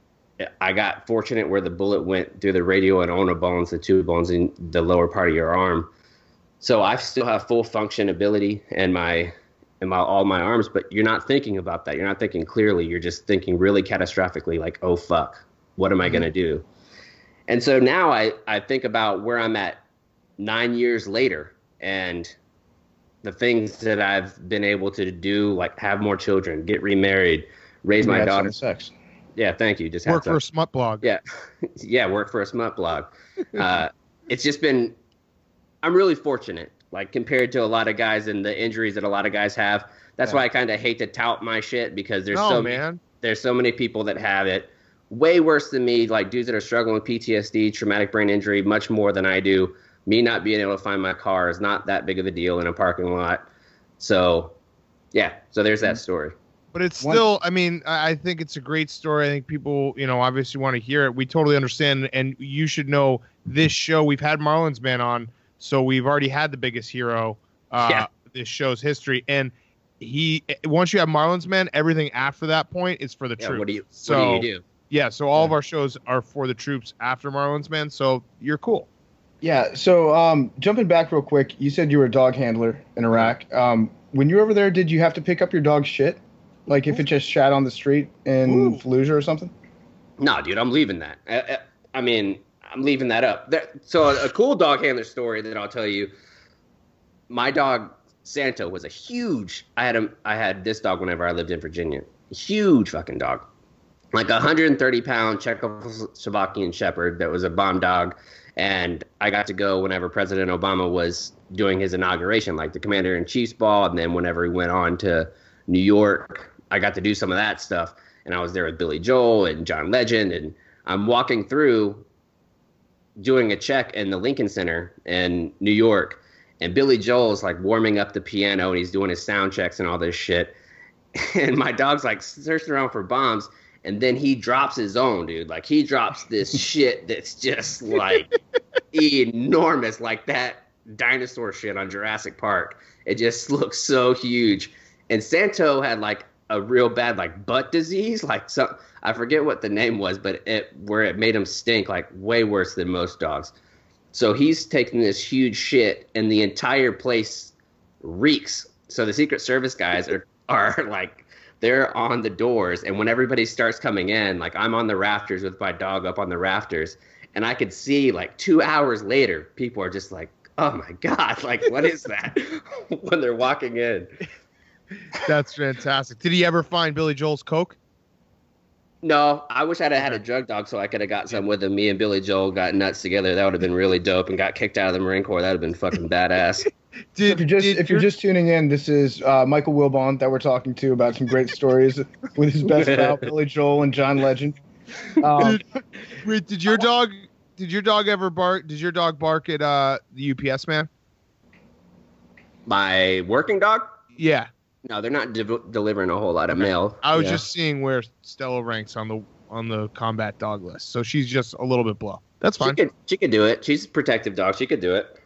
I got fortunate where the bullet went through the radio and ulnar bones, the two bones in the lower part of your arm. So I still have full function ability and my and my all my arms, but you're not thinking about that. You're not thinking clearly. You're just thinking really catastrophically, like, oh fuck, what am I gonna do? And so now I, I think about where I'm at nine years later and the things that I've been able to do, like have more children, get remarried, raise my daughter. Sex. Yeah, thank you. Just Work had for a smut blog. Yeah, yeah, work for a smut blog. Uh, it's just been. I'm really fortunate, like compared to a lot of guys and the injuries that a lot of guys have. That's Yeah. why I kind of hate to tout my shit because there's No, so man. many, there's so many people that have it way worse than me, like dudes that are struggling with P T S D, traumatic brain injury, much more than I do. Me not being able to find my car is not that big of a deal in a parking lot. So, yeah, so there's that story. But it's One- still, I mean, I I think it's a great story. I think people, you know, obviously want to hear it. We totally understand. And you should know this show, we've had Marlins Man on, so we've already had the biggest hero, uh, Yeah. this show's history. And he, once you have Marlins Man, everything after that point is for the Yeah, troops. what do you so, what do you do? Yeah, so all of our shows are for the troops after Marlins Man, so you're cool. Yeah. So um, jumping back real quick, you said you were a dog handler in Iraq. Um, when you were over there, did you have to pick up your dog's shit? Like if it just shat on the street in Ooh. Fallujah or something? No, dude, I'm leaving that. I, I, I mean, I'm leaving that up. There, so a, a cool dog handler story that I'll tell you. My dog Santo was a huge. I had him. I had this dog whenever I lived in Virginia. Huge fucking dog, like a one hundred thirty pound Czechoslovakian Shepherd that was a bomb dog. And I got to go whenever President Obama was doing his inauguration, like the Commander in Chief's ball, and then whenever he went on to New York, I got to do some of that stuff. And I was there with Billy Joel and John Legend, and I'm walking through doing a check in the Lincoln Center in New York, and Billy Joel's like warming up the piano, and he's doing his sound checks and all this shit. And my dog's like searching around for bombs, and then he drops his own, dude. Like he drops this shit that's just like enormous, like that dinosaur shit on Jurassic Park. It just looks so huge. And Santo had like a real bad like butt disease, like some I forget what the name was, but it where it made him stink like way worse than most dogs. So he's taking this huge shit, and the entire place reeks. So the Secret Service guys are are like they're on the doors, and when everybody starts coming in, like I'm on the rafters with my dog up on the rafters, and I could see like two hours later, people are just like, "Oh my god, like what is that?" when they're walking in. That's fantastic. Did he ever find Billy Joel's Coke? No, I wish I'd have had a drug dog so I could have got some with him. Me and Billy Joel got nuts together. That would have been really dope, and got kicked out of the Marine Corps. That would have been fucking badass. Did, If you're just did if you're your- just tuning in, this is uh, Michael Wilbon that we're talking to about some great stories with his best pal Billy Joel and John Legend. Um, did, wait, did your dog did your dog ever bark did your dog bark at uh the U P S man? My working dog? Yeah. No, they're not de- delivering a whole lot of mail. I was Yeah. just seeing where Stella ranks on the on the combat dog list. So she's just a little bit below. That's She fine. could, she could do it. She's a protective dog. She could do it.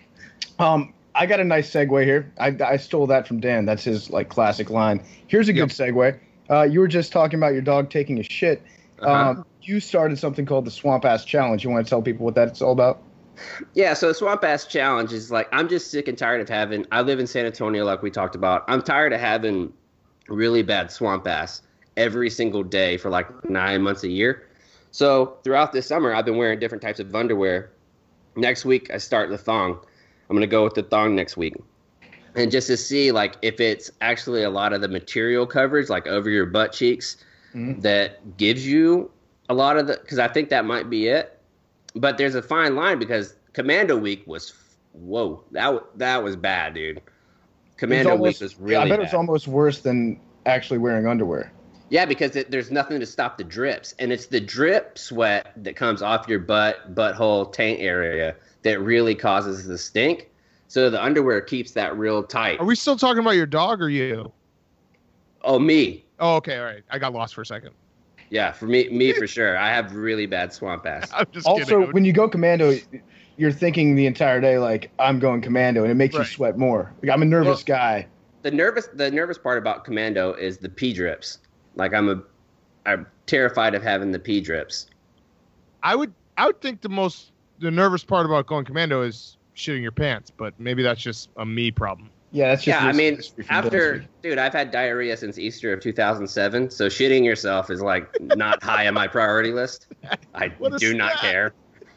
um, I got a nice segue here. I, I stole that from Dan. That's his like classic line. Here's a good segue. Uh, you were just talking about your dog taking a shit. Uh-huh. Um, you started something called the Swamp Ass Challenge. You want to tell people what that's all about? Yeah, so the Swamp Ass Challenge is like, I'm just sick and tired of having, I live in San Antonio like we talked about. I'm tired of having really bad swamp ass every single day for like nine months a year. So throughout this summer, I've been wearing different types of underwear. Next week, I start the thong. I'm going to go with the thong next week. And just to see like if it's actually a lot of the material coverage, like over your butt cheeks, Mhm. that gives you a lot of the, because I think that might be it. But there's a fine line because Commando Week was, whoa, that w- that was bad, dude. Commando It's almost- Week was really yeah, I bet bad. it's almost worse than actually wearing underwear. Yeah, because it, there's nothing to stop the drips. And it's the drip sweat that comes off your butt, butthole, taint area that really causes the stink. So the underwear keeps that real tight. Are we still talking about your dog or you? Oh, me. Oh, okay, all right. I got lost for a second. Yeah, for me, me for sure. I have really bad swamp ass. I'm just Also, kidding. when you go commando, you're thinking the entire day like I'm going commando, and it makes Right. you sweat more. Like, I'm a nervous Well- guy. The nervous, the nervous part about Commando is the pee drips. Like I'm a, I'm terrified of having the pee drips. I would I would think the most the nervous part about going commando is shitting your pants, but maybe that's just a me problem. Yeah, that's just Yeah, I recent mean, history from after, dentistry. dude, I've had diarrhea since Easter of two thousand seven, so shitting yourself is like not high on my priority list. I What a do not stat. care.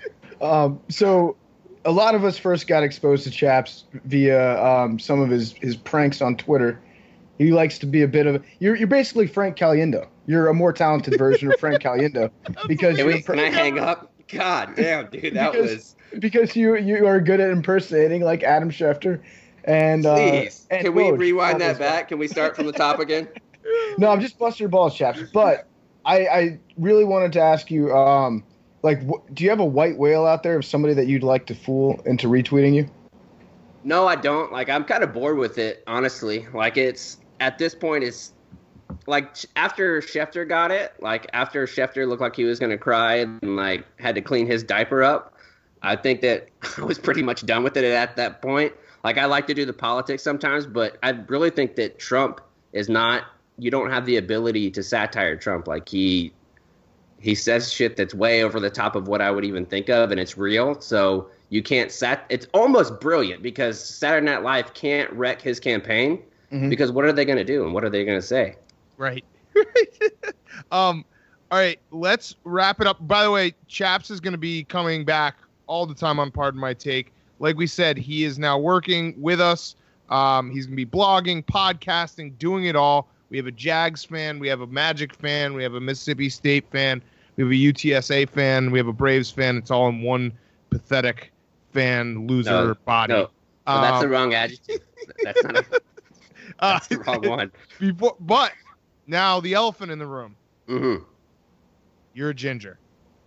Um, so a lot of us first got exposed to Chaps via um, some of his, his pranks on Twitter. He likes to be a bit of you're you're basically Frank Caliendo. You're a more talented version of Frank Caliendo because Can, you're we, can I hang up? God damn, dude, that Because- was. because you you are good at impersonating like Adam Schefter. And uh, Please, and can we Woj, rewind all that those guys. back? Can we start from the top again? No, I'm just busting your balls, Chaps. But I, I really wanted to ask you, um, like, wh- do you have a white whale out there of somebody that you'd like to fool into retweeting you? No, I don't. Like, I'm kind of bored with it, honestly. Like, it's at this point, it's like after Schefter got it, like after Schefter looked like he was gonna cry and like had to clean his diaper up. I think that I was pretty much done with it at that point. Like, I like to do the politics sometimes, but I really think that Trump is not. You don't have the ability to satire Trump. Like he he says shit that's way over the top of what I would even think of, and it's real. So You can't sat. It's almost brilliant because Saturday Night Live can't wreck his campaign Mhm. because what are they going to do and what are they going to say? Right. um. All right. Let's wrap it up. By the way, Chaps is going to be coming back all the time on Pardon My Take. Like we said, he is now working with us. Um. He's going to be blogging, podcasting, doing it all. We have a Jags fan. We have a Magic fan. We have a Mississippi State fan. We have a U T S A fan. We have a Braves fan. It's all in one pathetic fan loser No, body. No, well, that's the Um, wrong adjective. That's not. A, uh, that's the wrong one. before, but now the elephant in the room. Mm-hmm. You're a ginger.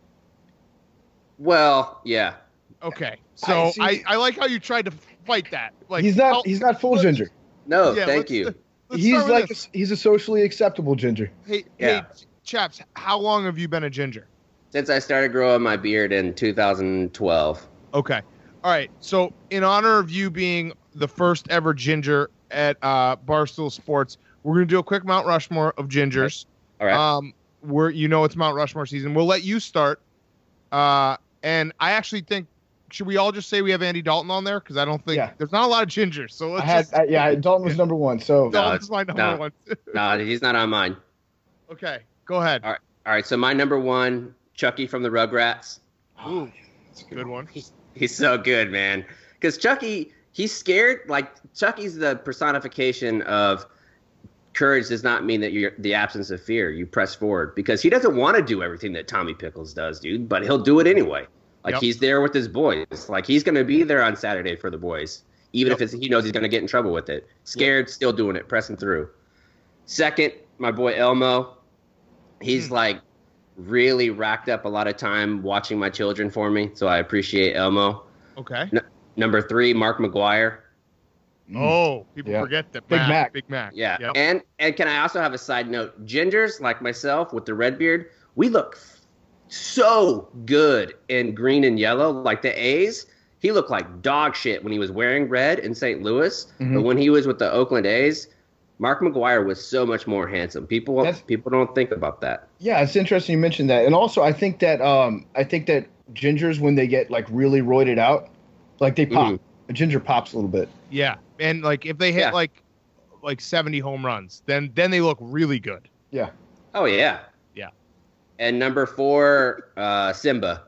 Well, yeah. Okay, so I see- I, I like how you tried to fight that. Like he's how- not. He's not full ginger. No, Yeah, thank let's- you. let's He's start with like a, this. he's a socially acceptable ginger. hey Yeah. hey chaps, how long have you been a ginger? Since I started growing my beard in two thousand twelve. Okay, all right. So in honor of you being the first ever ginger at uh, Barstool Sports, we're gonna do a quick Mount Rushmore of gingers. All right. Um, we're you know it's Mount Rushmore season. We'll let you start. Uh, and I actually think should we all just say we have Andy Dalton on there because I don't think Yeah. there's not a lot of gingers. So I let's had just I, yeah. Dalton was number one. So No. Dalton's my number no. one. No, he's not on mine. Okay, go ahead. All right. All right. So my number one, Chucky from the Rugrats. Ooh, that's a good one. He's so good, man. Because Chucky, he's scared. Like Chucky's the personification of courage. Does not mean that you're the absence of fear. You press forward because he doesn't want to do everything that Tommy Pickles does, dude. But he'll do it anyway. Like Yep. he's there with his boys. Like he's gonna be there on Saturday for the boys, even Yep. if it's, he knows he's gonna get in trouble with it. Scared, still doing it, pressing through. Second, my boy Elmo. He's Hmm. like really racked up a lot of time watching my children for me, so I appreciate Elmo. Okay. Number three, Mark McGuire. Oh, people Yeah. forget that Big Mac, Mac. Big Mac. Yeah, Yep. and and can I also have a side note? Gingers like myself with the red beard, we look so good in green and yellow. Like the A's, he looked like dog shit when he was wearing red in Saint Louis. Mhm. But when he was with the Oakland A's, Mark McGuire was so much more handsome. People That's- people don't think about that. yeah, it's interesting you mentioned that. And also, I think that um, I think that gingers when they get like really roided out, like they pop. Mhm. A ginger pops a little bit. Yeah, and like if they hit Yeah. like like seventy home runs, then then they look really good. Yeah. Oh yeah, Yeah. And number four, uh, Simba.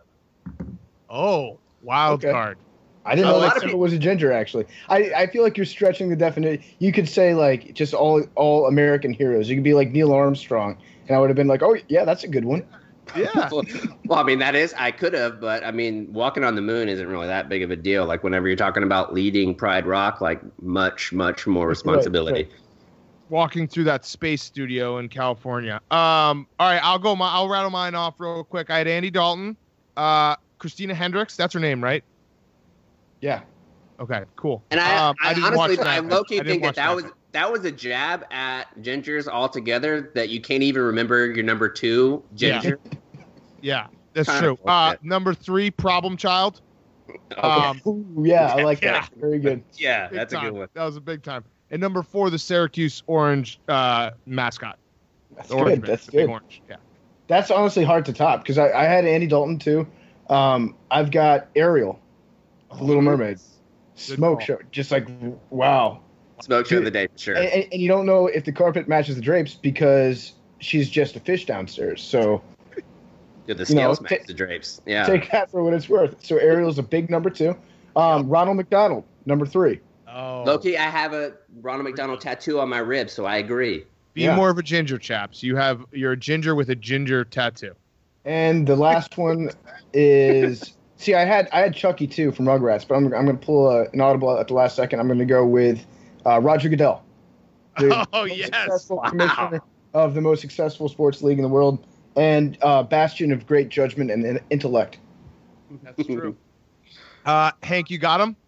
Oh, wild Okay. card. I didn't A know lot that of Simba people- was a ginger. Actually, I, I feel like you're stretching the definition. You could say like just all all American heroes. You could be like Neil Armstrong, and I would have been like, oh yeah, that's a good one. Yeah. well, well, I mean, that is, I could have, but I mean, walking on the moon isn't really that big of a deal. Like, whenever you're talking about leading Pride Rock, like, much, much more responsibility. right. Walking through that space studio in California. Um, all right, I'll go. My, I'll rattle mine off real quick. I had Andy Dalton, uh, Christina Hendricks. That's her name, right? Yeah. Okay, cool. And I, Um, I, didn't honestly, watch I that. low-key I didn't think that watch that was, that was a jab at gingers altogether, that you can't even remember your number two ginger. Yeah, that's Kind true. of Uh, bullshit. number three, Problem Child. Okay. Um, Ooh, yeah, I like Yeah. that. Very good. yeah, big that's a time. good one. That was a big time. And number four, the Syracuse Orange uh, mascot. That's The orange good. man, That's the big good. orange. Yeah. That's honestly hard to top because I, I had Andy Dalton too. Um, I've got Ariel, the Little Mermaid, Smoke call. Show. Just like wow. Smoke show of the day, for sure. And, and, and you don't know if the carpet matches the drapes because she's just a fish downstairs. So Dude, the you know, scales ta- match the drapes. Yeah. take that for what it's worth. So Ariel's a big number two. Um, Ronald McDonald, number three. Oh. Loki, I have a Ronald McDonald tattoo on my rib, so I agree. Be Yeah. more of a ginger, chaps. You have you're a ginger with a ginger tattoo. And the last one is see, I had I had Chucky too from Rugrats, but I'm I'm going to pull a, an audible at the last second. I'm going to go with uh, Roger Goodell. the Oh, most yes. successful Wow. commissioner of the most successful sports league in the world, and uh, bastion of great judgment and, and intellect. That's true. Uh, Hank, you got him?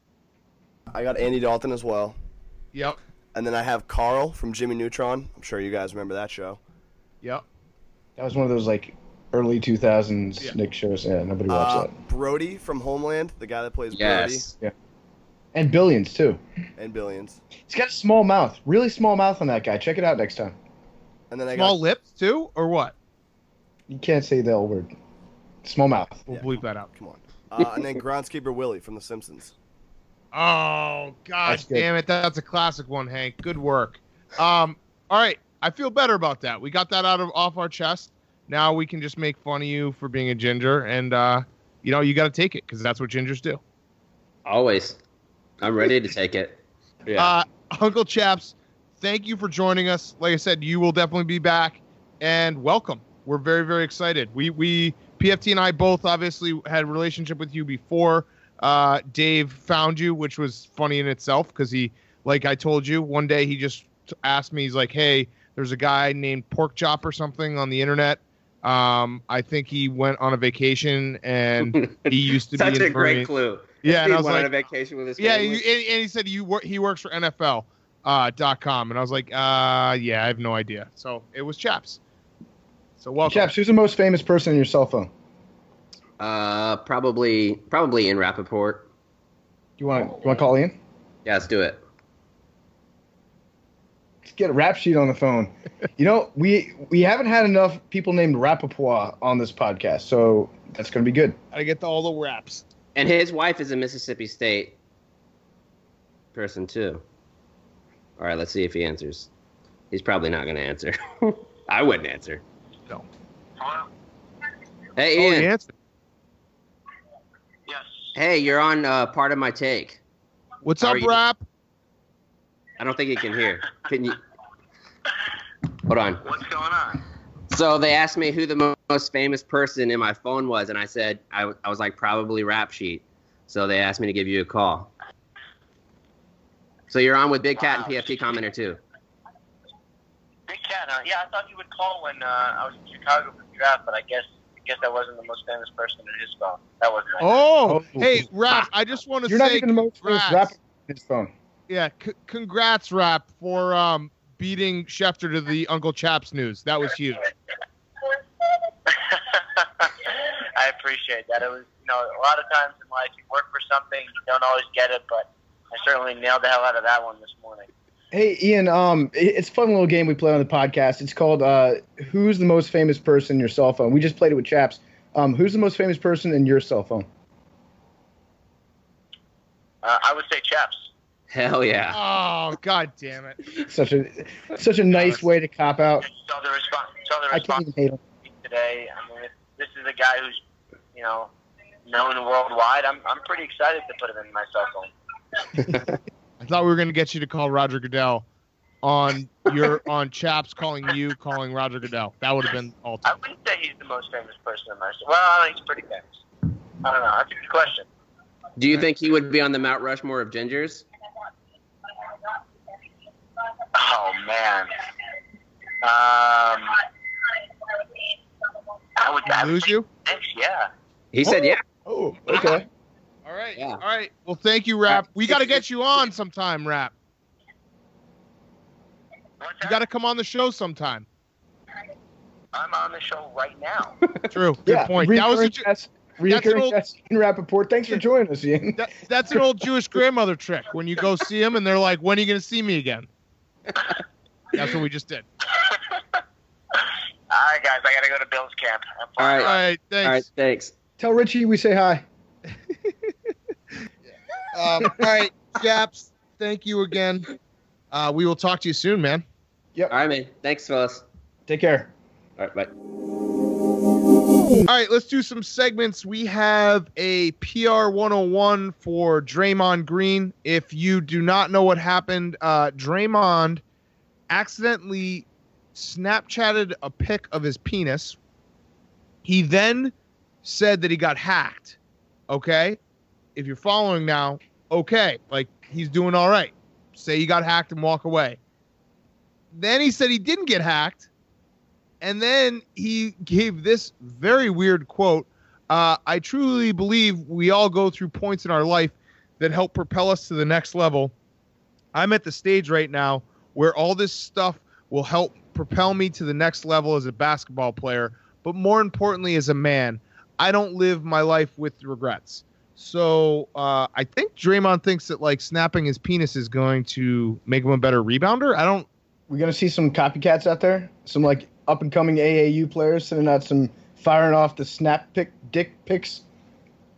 I got Andy Dalton as well. Yep. And then I have Carl from Jimmy Neutron. I'm sure you guys remember that show. Yep. That was one of those like early two thousands Yeah. Nick shows. Yeah, nobody watched Uh, that. Brody from Homeland, the guy that plays Yes. And Billions too. Brody, and Billions. He's got a small mouth, really small mouth on that guy. Check it out next time. And then I Small got lips too, or what? You can't say the L word. Small mouth. We'll Yeah. bleep that out. come on. Uh, and then Groundskeeper Willie from The Simpsons. Oh, gosh That's good. damn it. That's a classic one, Hank. Good work. Um, all right. I feel better about that. We got that out of off our chest. Now we can just make fun of you for being a ginger. And, uh, you know, you got to take it because that's what gingers do. Always. I'm ready to take it. Yeah. Uh, Uncle Chaps, thank you for joining us. Like I said, you will definitely be back. And welcome. We're very, very excited. We, we P F T and I both obviously had a relationship with you before uh, Dave found you, which was funny in itself because he, like I told you, one day he just asked me, he's like, hey, there's a guy named Pork Chop or something on the internet. Um, I think he went on a vacation and he used to Such be a in great Marine- clue. Yeah, and He I was went on like, a vacation with his yeah, family. he, and, and he said you wor- he works for N F L uh, dot com, and I was like, uh, yeah, I have no idea. So it was Chaps. So welcome. Chaps, who's the most famous person in your cell phone? Uh, probably, probably in Rappaport. You want to you want to call Ian? Yeah, let's do it. Let's get a rap sheet on the phone. You know, we we haven't had enough people named Rappaport on this podcast, so that's going to be good. I get the, all the raps. And his wife is a Mississippi State person too. All right, let's see if he answers. He's probably not going to answer. I wouldn't answer. No. Hey, Oh, Ian. he answered. Yes. Hey, you're on uh, Part of My Take. What's How up, are you? rap? I don't think he can hear. Can you? Hold on. What's going on? So they asked me who the mo- most famous person in my phone was, and I said, I, w- I was like, probably Rap Sheet. So they asked me to give you a call. So you're on with Big Cat and P F T Commenter too. Big Cat, huh? Yeah, I thought you would call when uh, I was in Chicago for the draft, but I guess I guess that wasn't the most famous person in his phone. That wasn't right. Oh, Oh. hey, rap! I just want to You're say, not even the most famous congrats. rapper in his phone. Yeah, c- congrats, rap, for um beating Schefter to the Uncle Chaps news. That was huge. I appreciate that. It was, you know, a lot of times in life you work for something, you don't always get it, but I certainly nailed the hell out of that one this morning. Hey, Ian, um, it- it's a fun little game we play on the podcast. It's called uh, Who's the Most Famous Person in Your Cell Phone? We just played it with Chaps. Um, who's the most famous person in your cell phone? Uh, I would say Chaps. Hell yeah. Oh, god damn it! Such a such a nice way to cop out. Saw the response. Saw the I can't response even hate him. today. I mean, this is a guy who's, you know, known worldwide. I'm I'm pretty excited to put him in my cell phone. I thought we were gonna get you to call Roger Goodell on your on Chaps calling you calling Roger Goodell. That would have been all I time. wouldn't say he's the most famous person in my cell. Well, I don't know, he's pretty famous. I don't know. That's a good question. Do you think he would be on the Mount Rushmore of gingers? Oh man. Um, I would. I would Lose say you? Thanks, yeah. He said yeah. Oh, okay. All right, Yeah. all right. Well, thank you, Rap. We got to get you on sometime, Rap. What's You that? got to come on the show sometime. I'm on the show right now. True. Good Yeah, point. That was a, recurring Ju- guest- that's an recurring old- guest Ian Rappaport. Thanks for joining us, Ian. that, that's an old Jewish grandmother trick. When you go see them and they're like, "When are you going to see me again?" That's what we just did. All right, guys. I gotta go to Bill's camp. I'm All All right. right. Thanks. All right, thanks. Tell Richie we say hi. Um, all right, Chaps. Thank you again. Uh, we will talk to you soon, man. All right, man. Thanks, fellas. Take care. All right, bye. All right, let's do some segments. We have a P R one oh one for Draymond Green. If you do not know what happened, uh, Draymond accidentally Snapchatted a pic of his penis. He then said that he got hacked. Okay? If you're following now, okay. Like, he's doing all right. Say he got hacked and walk away. Then he said he didn't get hacked. And then he gave this very weird quote. Uh, I truly believe we all go through points in our life that help propel us to the next level. I'm at the stage right now where all this stuff will help propel me to the next level as a basketball player, but more importantly, as a man. I don't live my life with regrets. So uh, I think Draymond thinks that like snapping his penis is going to make him a better rebounder. I don't. We're gonna see some copycats out there. Some like up and coming A A U players sending out some firing off the snap pick dick pics.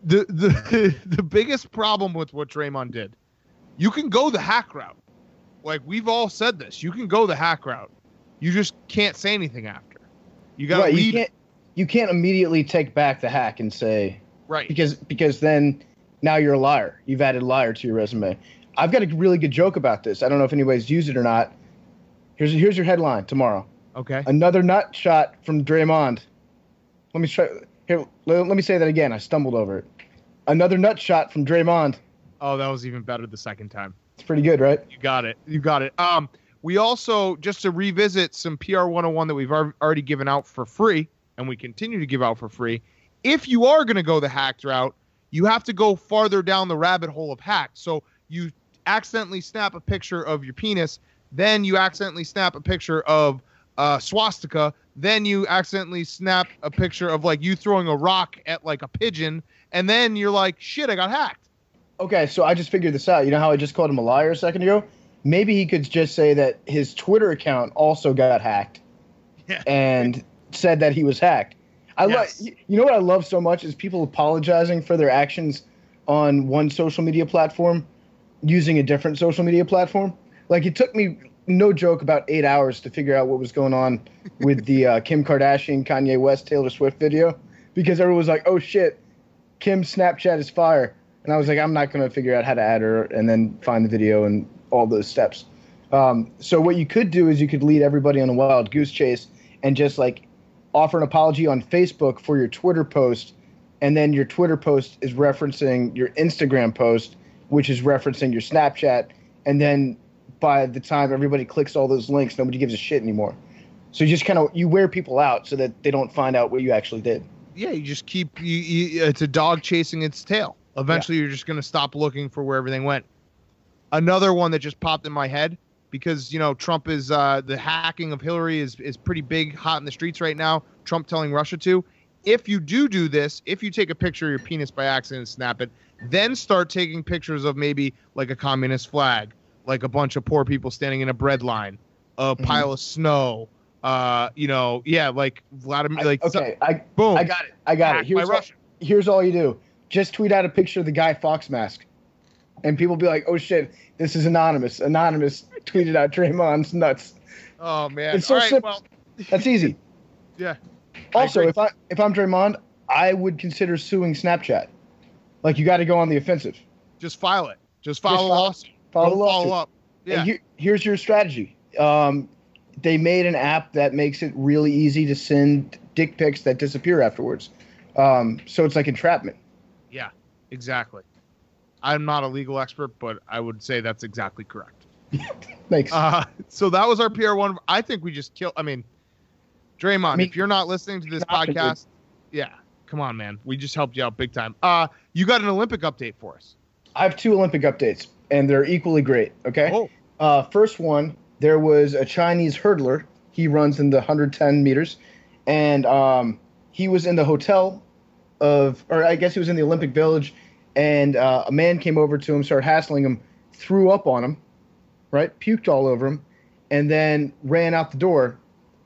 the the the biggest problem with what Draymond did, you can go the hack route. Like we've all said this, you can go the hack route. You just can't say anything after. You got to right, lead. You can't, you can't immediately take back the hack and say right because because then now you're a liar. You've added liar to your resume. I've got a really good joke about this. I don't know if anybody's used it or not. Here's here's your headline tomorrow. Okay. Another nut shot from Draymond. Let me try. Here, let, let me say that again. I stumbled over it. Another nut shot from Draymond. Oh, that was even better the second time. It's pretty good, right? You got it. You got it. Um, we also, just to revisit some P R one oh one that we've ar- already given out for free, and we continue to give out for free. If you are going to go the hacked route, you have to go farther down the rabbit hole of hack. So you accidentally snap a picture of your penis, then you accidentally snap a picture of uh, swastika, then you accidentally snap a picture of like you throwing a rock at like a pigeon, and then you're like, shit, I got hacked. Okay, so I just figured this out. You know how I just called him a liar a second ago? Maybe he could just say that his Twitter account also got hacked Yeah. and said that he was hacked. I Yes. like, you know what I love so much is people apologizing for their actions on one social media platform using a different social media platform. Like it took me, no joke, about eight hours to figure out what was going on with the uh, Kim Kardashian, Kanye West, Taylor Swift video, because everyone was like, oh shit, Kim's Snapchat is fire. And I was like, I'm not going to figure out how to add her and then find the video and all those steps. Um, so what you could do is you could lead everybody on a wild goose chase and just like offer an apology on Facebook for your Twitter post. And then your Twitter post is referencing your Instagram post, which is referencing your Snapchat. And then by the time everybody clicks all those links, nobody gives a shit anymore. So you just kind of, you wear people out so that they don't find out what you actually did. Yeah, you just keep, you, you, it's a dog chasing its tail. Eventually, yeah. You're just going to stop looking for where everything went. Another one that just popped in my head because, you know, Trump is, uh, the hacking of Hillary is, is pretty big, hot in the streets right now. Trump telling Russia to. If you do do this, if you take a picture of your penis by accident and snap it, then start taking pictures of maybe like a communist flag, like a bunch of poor people standing in a bread line, a mm-hmm. pile of snow, uh, you know, yeah, like Vladimir, like, I, okay, so, I, boom. I got it. I got it. Here's all, here's all you do. Just tweet out a picture of the Guy Fawkes mask. And people be like, oh shit, this is anonymous. Anonymous tweeted out Draymond's nuts. Oh man. It's so all right, simple. Well, that's easy. Yeah. Also, I if I if I'm Draymond, I would consider suing Snapchat. Like you got to go on the offensive. Just file it. Just file Just a file, lawsuit. Follow, Don't lawsuit. follow up. Yeah. Here, here's your strategy. Um, they made an app that makes it really easy to send dick pics that disappear afterwards. Um, so it's like entrapment. Yeah, exactly. I'm not a legal expert, but I would say that's exactly correct. Thanks. Uh, so that was our P R one. I think we just killed. I mean, Draymond, I mean, if you're not listening to this podcast, yeah, come on, man. We just helped you out big time. Uh, you got an Olympic update for us. I have two Olympic updates, and they're equally great. Okay. Oh. Uh, first one, there was a Chinese hurdler. He runs in the one hundred ten meters, and um, he was in the hotel of, or I guess he was in the Olympic Village, and uh, a man came over to him, started hassling him, threw up on him, right, puked all over him, and then ran out the door.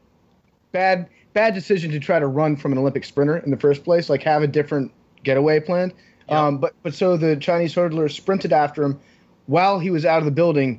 Bad, bad decision to try to run from an Olympic sprinter in the first place. Like have a different getaway planned. Yep. Um, but but so the Chinese hurdler sprinted after him. While he was out of the building,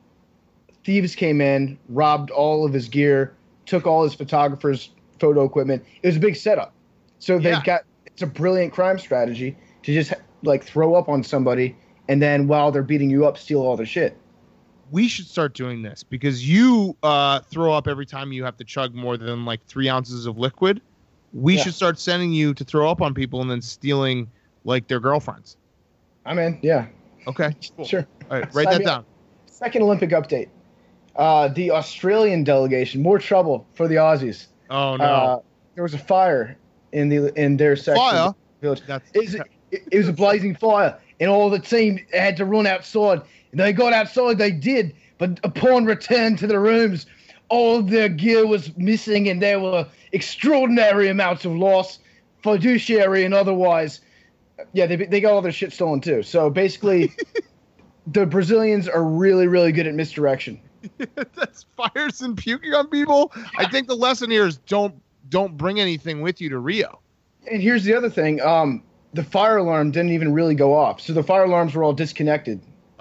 thieves came in, robbed all of his gear, took all his photographer's photo equipment. It was a big setup. So they've yeah. got, it's a brilliant crime strategy to just like throw up on somebody and then while they're beating you up, steal all their shit. We should start doing this because you uh, throw up every time you have to chug more than like three ounces of liquid. We Yeah. should start sending you to throw up on people and then stealing like their girlfriends. I'm in. Yeah. Okay. Cool. Sure. All right. Write Sign that me down. up. Second Olympic update. Uh, the Australian delegation, more trouble for the Aussies. Oh no. Uh, there was a fire in the in their section Fire? of the village. That's It was, it, it was a blazing fire, and all the team had to run outside. And they got outside, they did, but upon return to the rooms, all of their gear was missing, and there were extraordinary amounts of loss, fiduciary and otherwise. Yeah, they they got all their shit stolen too. So basically, the Brazilians are really, really good at misdirection. That's fires and puking on people. I think the lesson here is don't don't bring anything with you to Rio. And here's the other thing. Um, the fire alarm didn't even really go off. So the fire alarms were all disconnected.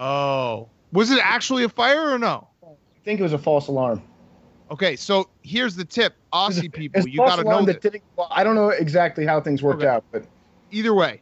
Oh. Was it actually a fire or no? I think it was a false alarm. Okay, so here's the tip. Aussie people, It's a you false got to alarm know that that. didn't, well, I don't know exactly how things worked Okay. out, but Either way,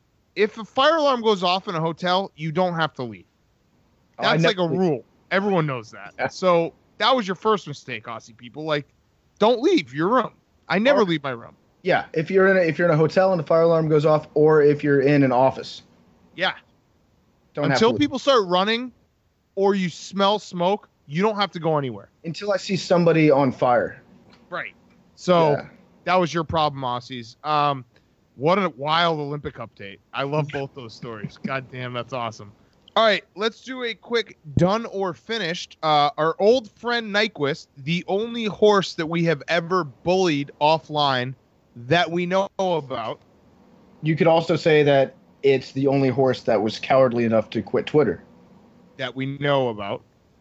if a fire alarm goes off in a hotel, you don't have to leave. Oh, I That's like a never leave. rule. Everyone knows that. Yeah. So that was your first mistake, Aussie people. Like, don't leave your room. I never Or- leave my room. yeah, if you're in a, if you're in a hotel and the fire alarm goes off, or if you're in an office, Yeah. don't have Until to leave. people start running or you smell smoke, you don't have to go anywhere. Until I see somebody on fire. Right. So Yeah. that was your problem, Aussies. Um, what a wild Olympic update. I love both those stories. God damn, that's awesome. All right, let's do a quick done or finished. Uh, our old friend Nyquist, the only horse that we have ever bullied offline that we know about. You could also say that it's the only horse that was cowardly enough to quit Twitter. that we know about.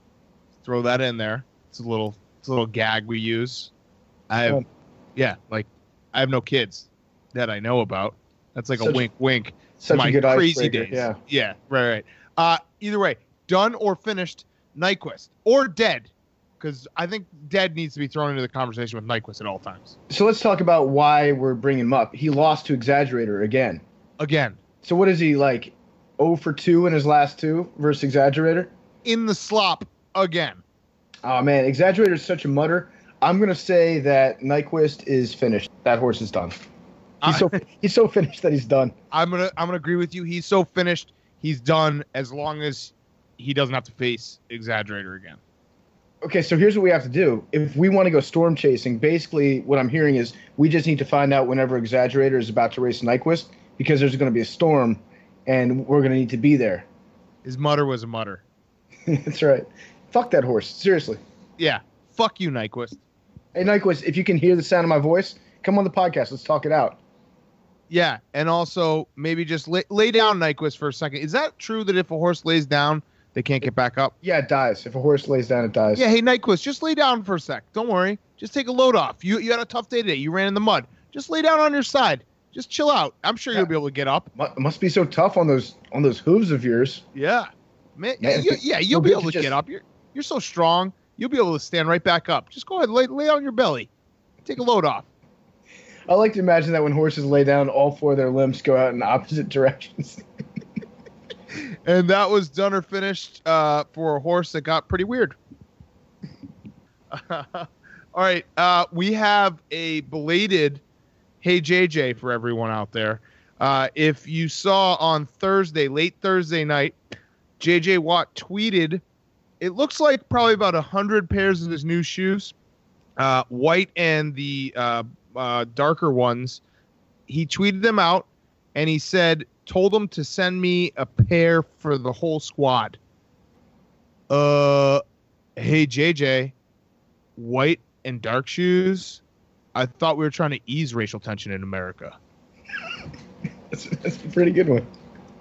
Throw that in there. It's a little, it's a little gag we use. I have, Oh. yeah, like I have no kids that I know about. That's like a Such- wink, wink. Such my a good crazy icebreaker, days. Yeah. yeah, right, right. Uh, either way, done or finished, Nyquist or dead, because I think dead needs to be thrown into the conversation with Nyquist at all times. So let's talk about why we're bringing him up. He lost to Exaggerator again. Again, So what is he, like oh for two in his last two versus Exaggerator? in the slop again. Oh, man. Exaggerator is such a mutter. I'm going to say that Nyquist is finished. That horse is done. He's so he's so finished that he's done. I'm gonna I'm gonna agree with you. He's so finished. He's done as long as he doesn't have to face Exaggerator again. Okay, so here's what we have to do. If we want to go storm chasing, basically what I'm hearing is we just need to find out whenever Exaggerator is about to race Nyquist, because there's going to be a storm, and we're going to need to be there. His mutter was a mutter. That's right. Fuck that horse. Seriously. Yeah. Fuck you, Nyquist. Hey, Nyquist, if you can hear the sound of my voice, come on the podcast. Let's talk it out. Yeah, and also maybe just lay, lay down Nyquist for a second. Is that true that if a horse lays down, they can't get back up? Yeah, it dies. If a horse lays down, it dies. Yeah, hey Nyquist, just lay down for a sec. Don't worry. Just take a load off. You you had a tough day today. You ran in the mud. Just lay down on your side. Just chill out. I'm sure Yeah. you'll be able to get up. Mu- must be so tough on those on those hooves of yours. Yeah, man. Man, you, yeah, you'll no be good able to to just- get up. You're you're so strong. You'll be able to stand right back up. Just go ahead, lay lay on your belly. Take a load off. I like to imagine that when horses lay down, all four of their limbs go out in opposite directions. And that was done or finished uh, for a horse that got pretty weird. All right. Uh, we have a belated Hey J J for everyone out there. Uh, if you saw on Thursday, late Thursday night, J J Watt tweeted, it looks like probably about one hundred pairs of his new shoes, uh, white and the uh, uh, darker ones. He tweeted them out, and he said, told them to send me a pair for the whole squad. Uh, hey, J J, white and dark shoes? I thought we were trying to ease racial tension in America. That's, that's a pretty good one.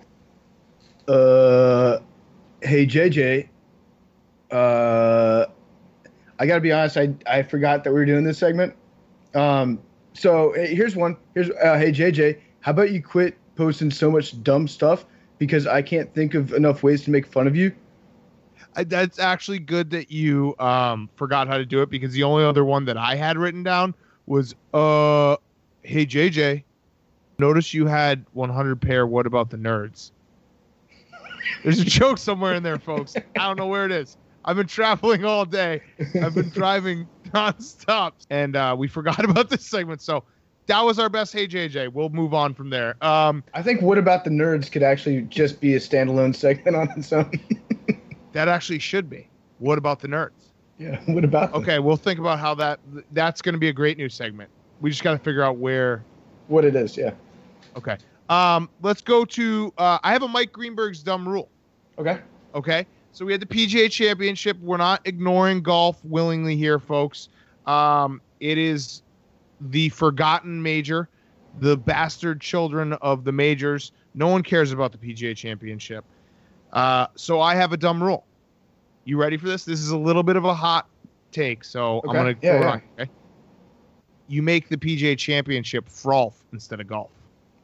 Uh, hey J J. Uh, I gotta be honest. I I forgot that we were doing this segment. Um, so hey, here's one. Here's uh, hey J J. How about you quit posting so much dumb stuff because I can't think of enough ways to make fun of you. I, that's actually good that you um forgot how to do it, because the only other one that I had written down was uh hey J J, notice you had one hundred pair. What about the nerds? There's a joke somewhere in there, folks. I don't know where it is. I've been traveling all day. I've been driving nonstop, and uh, we forgot about this segment. So that was our best Hey J J. We'll move on from there. Um, I think What About the Nerds could actually just be a standalone segment on its own. that actually should be. What about the nerds? Yeah, what about them? Okay, we'll think about how that. That's going to be a great new segment. We just got to figure out where. What it is, yeah. Okay. Um, let's go to. Uh, I have a Mike Greenberg's dumb rule. Okay. Okay. So we had the P G A Championship. We're not ignoring golf willingly here, folks. Um, it is the forgotten major, the bastard children of the majors. No one cares about the P G A Championship. Uh, so I have a dumb rule. You ready for this? This is a little bit of a hot take, so Okay. I'm going to Yeah, throw it yeah. on. Okay. You make the P G A Championship frolf instead of golf.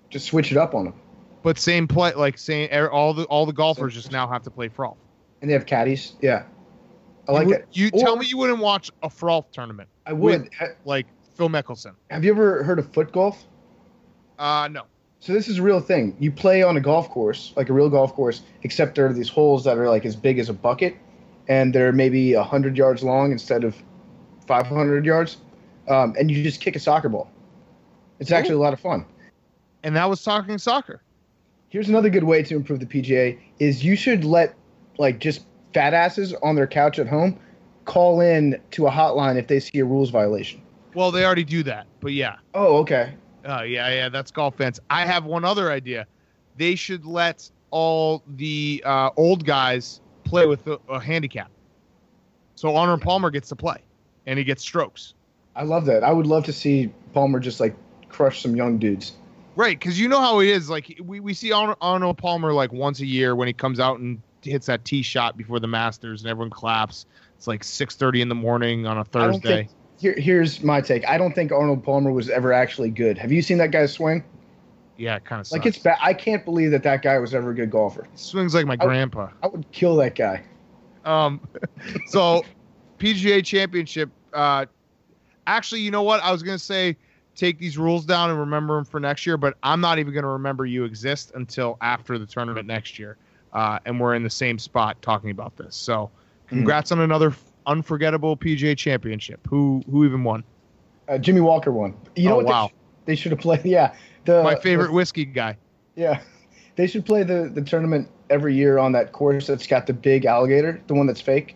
Just switch it up on them. But same play, like saying all the all the golfers just now have to play Frolf. And they have caddies. Yeah, I like you, that. You Or- tell me you wouldn't watch a Frolf tournament. I would. with, Ha- like Phil Mickelson. Have you ever heard of foot golf? Uh, no. So this is a real thing. You play on a golf course, like a real golf course, except there are these holes that are like as big as a bucket, and they're maybe one hundred yards long instead of five hundred yards, um, and you just kick a soccer ball. It's actually a lot of fun. And that was talking soccer. Here's another good way to improve the P G A is you should let like just fat asses on their couch at home call in to a hotline if they see a rules violation. Well, they already do that, but yeah. Oh, okay. Uh, yeah, yeah, that's golf fans. I have one other idea. They should let all the uh, old guys play with a, a handicap. So Arnold Palmer gets to play, and he gets strokes. I love that. I would love to see Palmer just like crush some young dudes. Right, because you know how he is. Like we, we see Arnold, Arnold Palmer like once a year when he comes out and hits that tee shot before the Masters, and everyone claps. It's like six thirty in the morning on a I don't Thursday. think, here, here's my take. I don't think Arnold Palmer was ever actually good. Have you seen that guy swing? Yeah, it kind of Like it's bad. I can't believe that that guy was ever a good golfer. swings like my I- grandpa. I would kill that guy. Um, so P G A Championship. Uh, actually, you know what? I was gonna say take these rules down and remember them for next year, but I'm not even gonna remember you exist until after the tournament next year, uh, and we're in the same spot talking about this. So, congrats on another f- unforgettable P G A Championship. Who who even won? Uh, Jimmy Walker won. You know Oh, what? They, wow. sh- they should have played. Yeah, the My favorite the- whiskey guy. yeah, they should play the the tournament every year on that course that's got the big alligator, the one that's fake.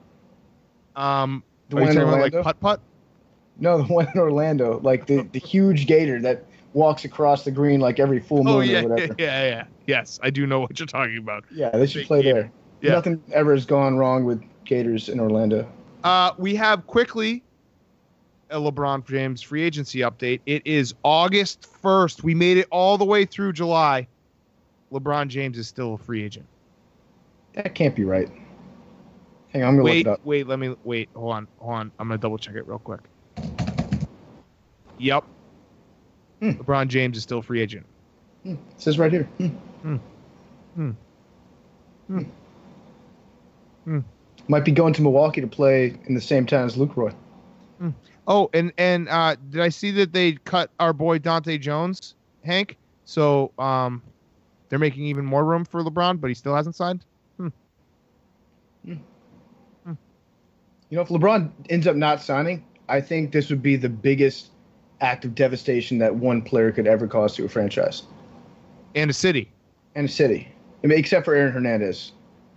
Um, The are you one in talking about Orlando? like putt putt? No, the one in Orlando, like the, the huge gator that walks across the green like every full moon Oh yeah, or yeah, whatever. yeah, yeah. Yes, I do know what you're talking about. Yeah, they should Big play gator. there. Yeah. Nothing ever has gone wrong with gators in Orlando. Uh, we have quickly a LeBron James free agency update. It is August first. We made it all the way through July. LeBron James is still a free agent. That can't be right. Hang on, I'm gonna Wait, look it up. wait, let me wait. Hold on, hold on. I'm gonna double check it real quick. Yep. Hmm. LeBron James is still a free agent. It says right here. Hmm. Hmm. Hmm. Hmm. Hmm. Might be going to Milwaukee to play in the same town as Luke Roy. Oh, and and uh, did I see that they cut our boy Dante Jones, Hank? So um, they're making even more room for LeBron, but he still hasn't signed. Hmm. You know, if LeBron ends up not signing, I think this would be the biggest act of devastation that one player could ever cause to a franchise And a city. and a city. I mean, except for Aaron Hernandez.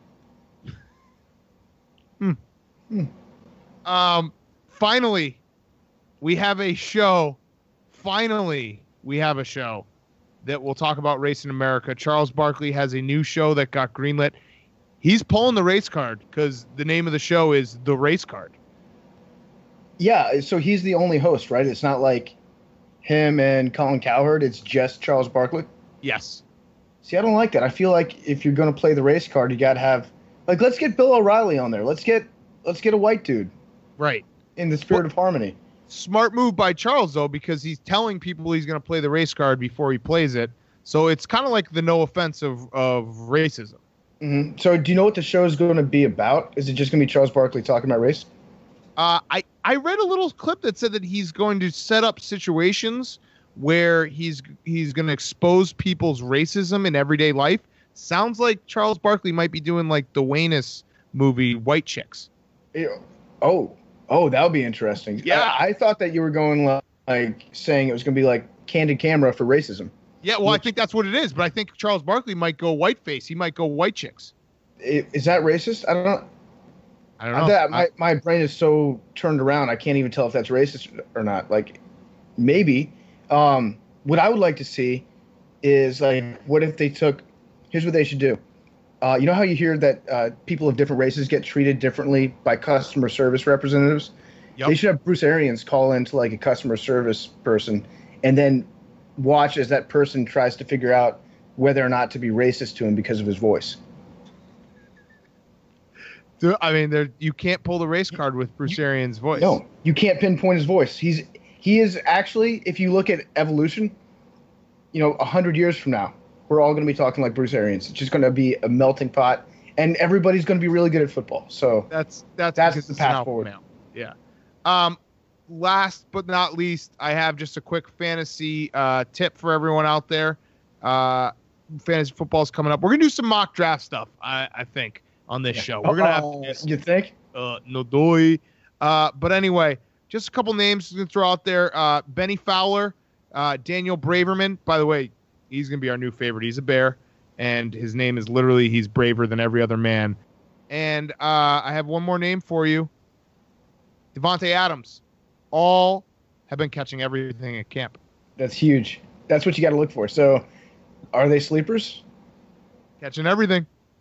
Um, finally, we have a show. Finally, we have a show that will talk about race in America. Charles Barkley has a new show that got greenlit. He's pulling the race card because the name of the show is The Race Card. Yeah, so he's the only host, right? It's not like him and Colin Cowherd. It's just Charles Barkley. Yes. See, I don't like that. I feel like if you're going to play the race card, you got to have like let's get Bill O'Reilly on there. Let's get let's get a white dude Right. in the spirit of harmony. Smart move by Charles, though, because he's telling people he's going to play the race card before he plays it. So it's kind of like the no offense of, of racism. hmm So, do you know what the show is going to be about? Is it just going to be Charles Barkley talking about race? Uh, I, I read a little clip that said that he's going to set up situations where he's he's going to expose people's racism in everyday life. Sounds like Charles Barkley might be doing like the Waynes movie, White Chicks. Ew. Oh, oh, that would be interesting. Yeah. I, I thought that you were going like, like saying it was going to be like Candid Camera for racism. Yeah, well, I think that's what it is. But I think Charles Barkley might go whiteface. He might go White Chicks. I- Is that racist? I don't know. I don't I- know. that, my, I- my brain is so turned around, I can't even tell if that's racist or not. Like, maybe. Um, what I would like to see is, like, what if they took – here's what they should do. Uh, you know how you hear that uh, people of different races get treated differently by customer service representatives? Yep. They should have Bruce Arians call into, like, a customer service person and then watch as that person tries to figure out whether or not to be racist to him because of his voice. Dude, I mean, there you can't pull the race card with Bruce Arians' voice. No, you can't pinpoint his voice. He's he is actually, if you look at evolution, you know, a hundred years from now, we're all going to be talking like Bruce Arians. It's just going to be a melting pot, and everybody's going to be really good at football. So That's that's That's because the it's an path alpha forward. male. Yeah. Um, last but not least, I have just a quick fantasy uh, tip for everyone out there. Uh, fantasy football's coming up. We're gonna do some mock draft stuff. I, I think on this show we're gonna have to get you think? uh, no doy. Uh, but anyway, just a couple names to throw out there. Uh, Benny Fowler, uh, Daniel Braverman. By the way, he's gonna be our new favorite. He's a Bear, and his name is literally he's braver than every other man. And uh, I have one more name for you. Devontae Adams. All have been catching everything at camp. That's huge. That's what you got to look for. So, are they sleepers? Catching everything.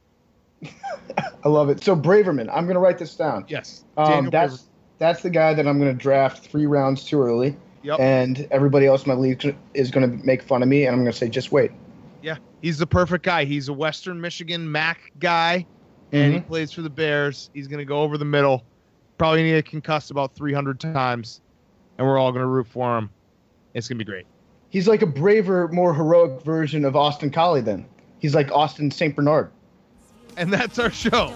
I love it. So Braverman, I'm going to write this down. Yes. Um, Daniel that's Braverman. that's the guy that I'm going to draft three rounds too early. Yep. And everybody else in my league is going to make fun of me, and I'm going to say, just wait. Yeah, he's the perfect guy. He's a Western Michigan M A C guy, and he Mhm. plays for the Bears. He's going to go over the middle. Probably need to concuss about three hundred times, and we're all going to root for him. It's going to be great. He's like a braver, more heroic version of Austin Collie then. He's like Austin Saint Bernard. And that's our show.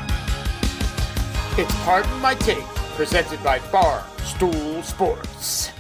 It's Pardon My Take, presented by Barstool Sports.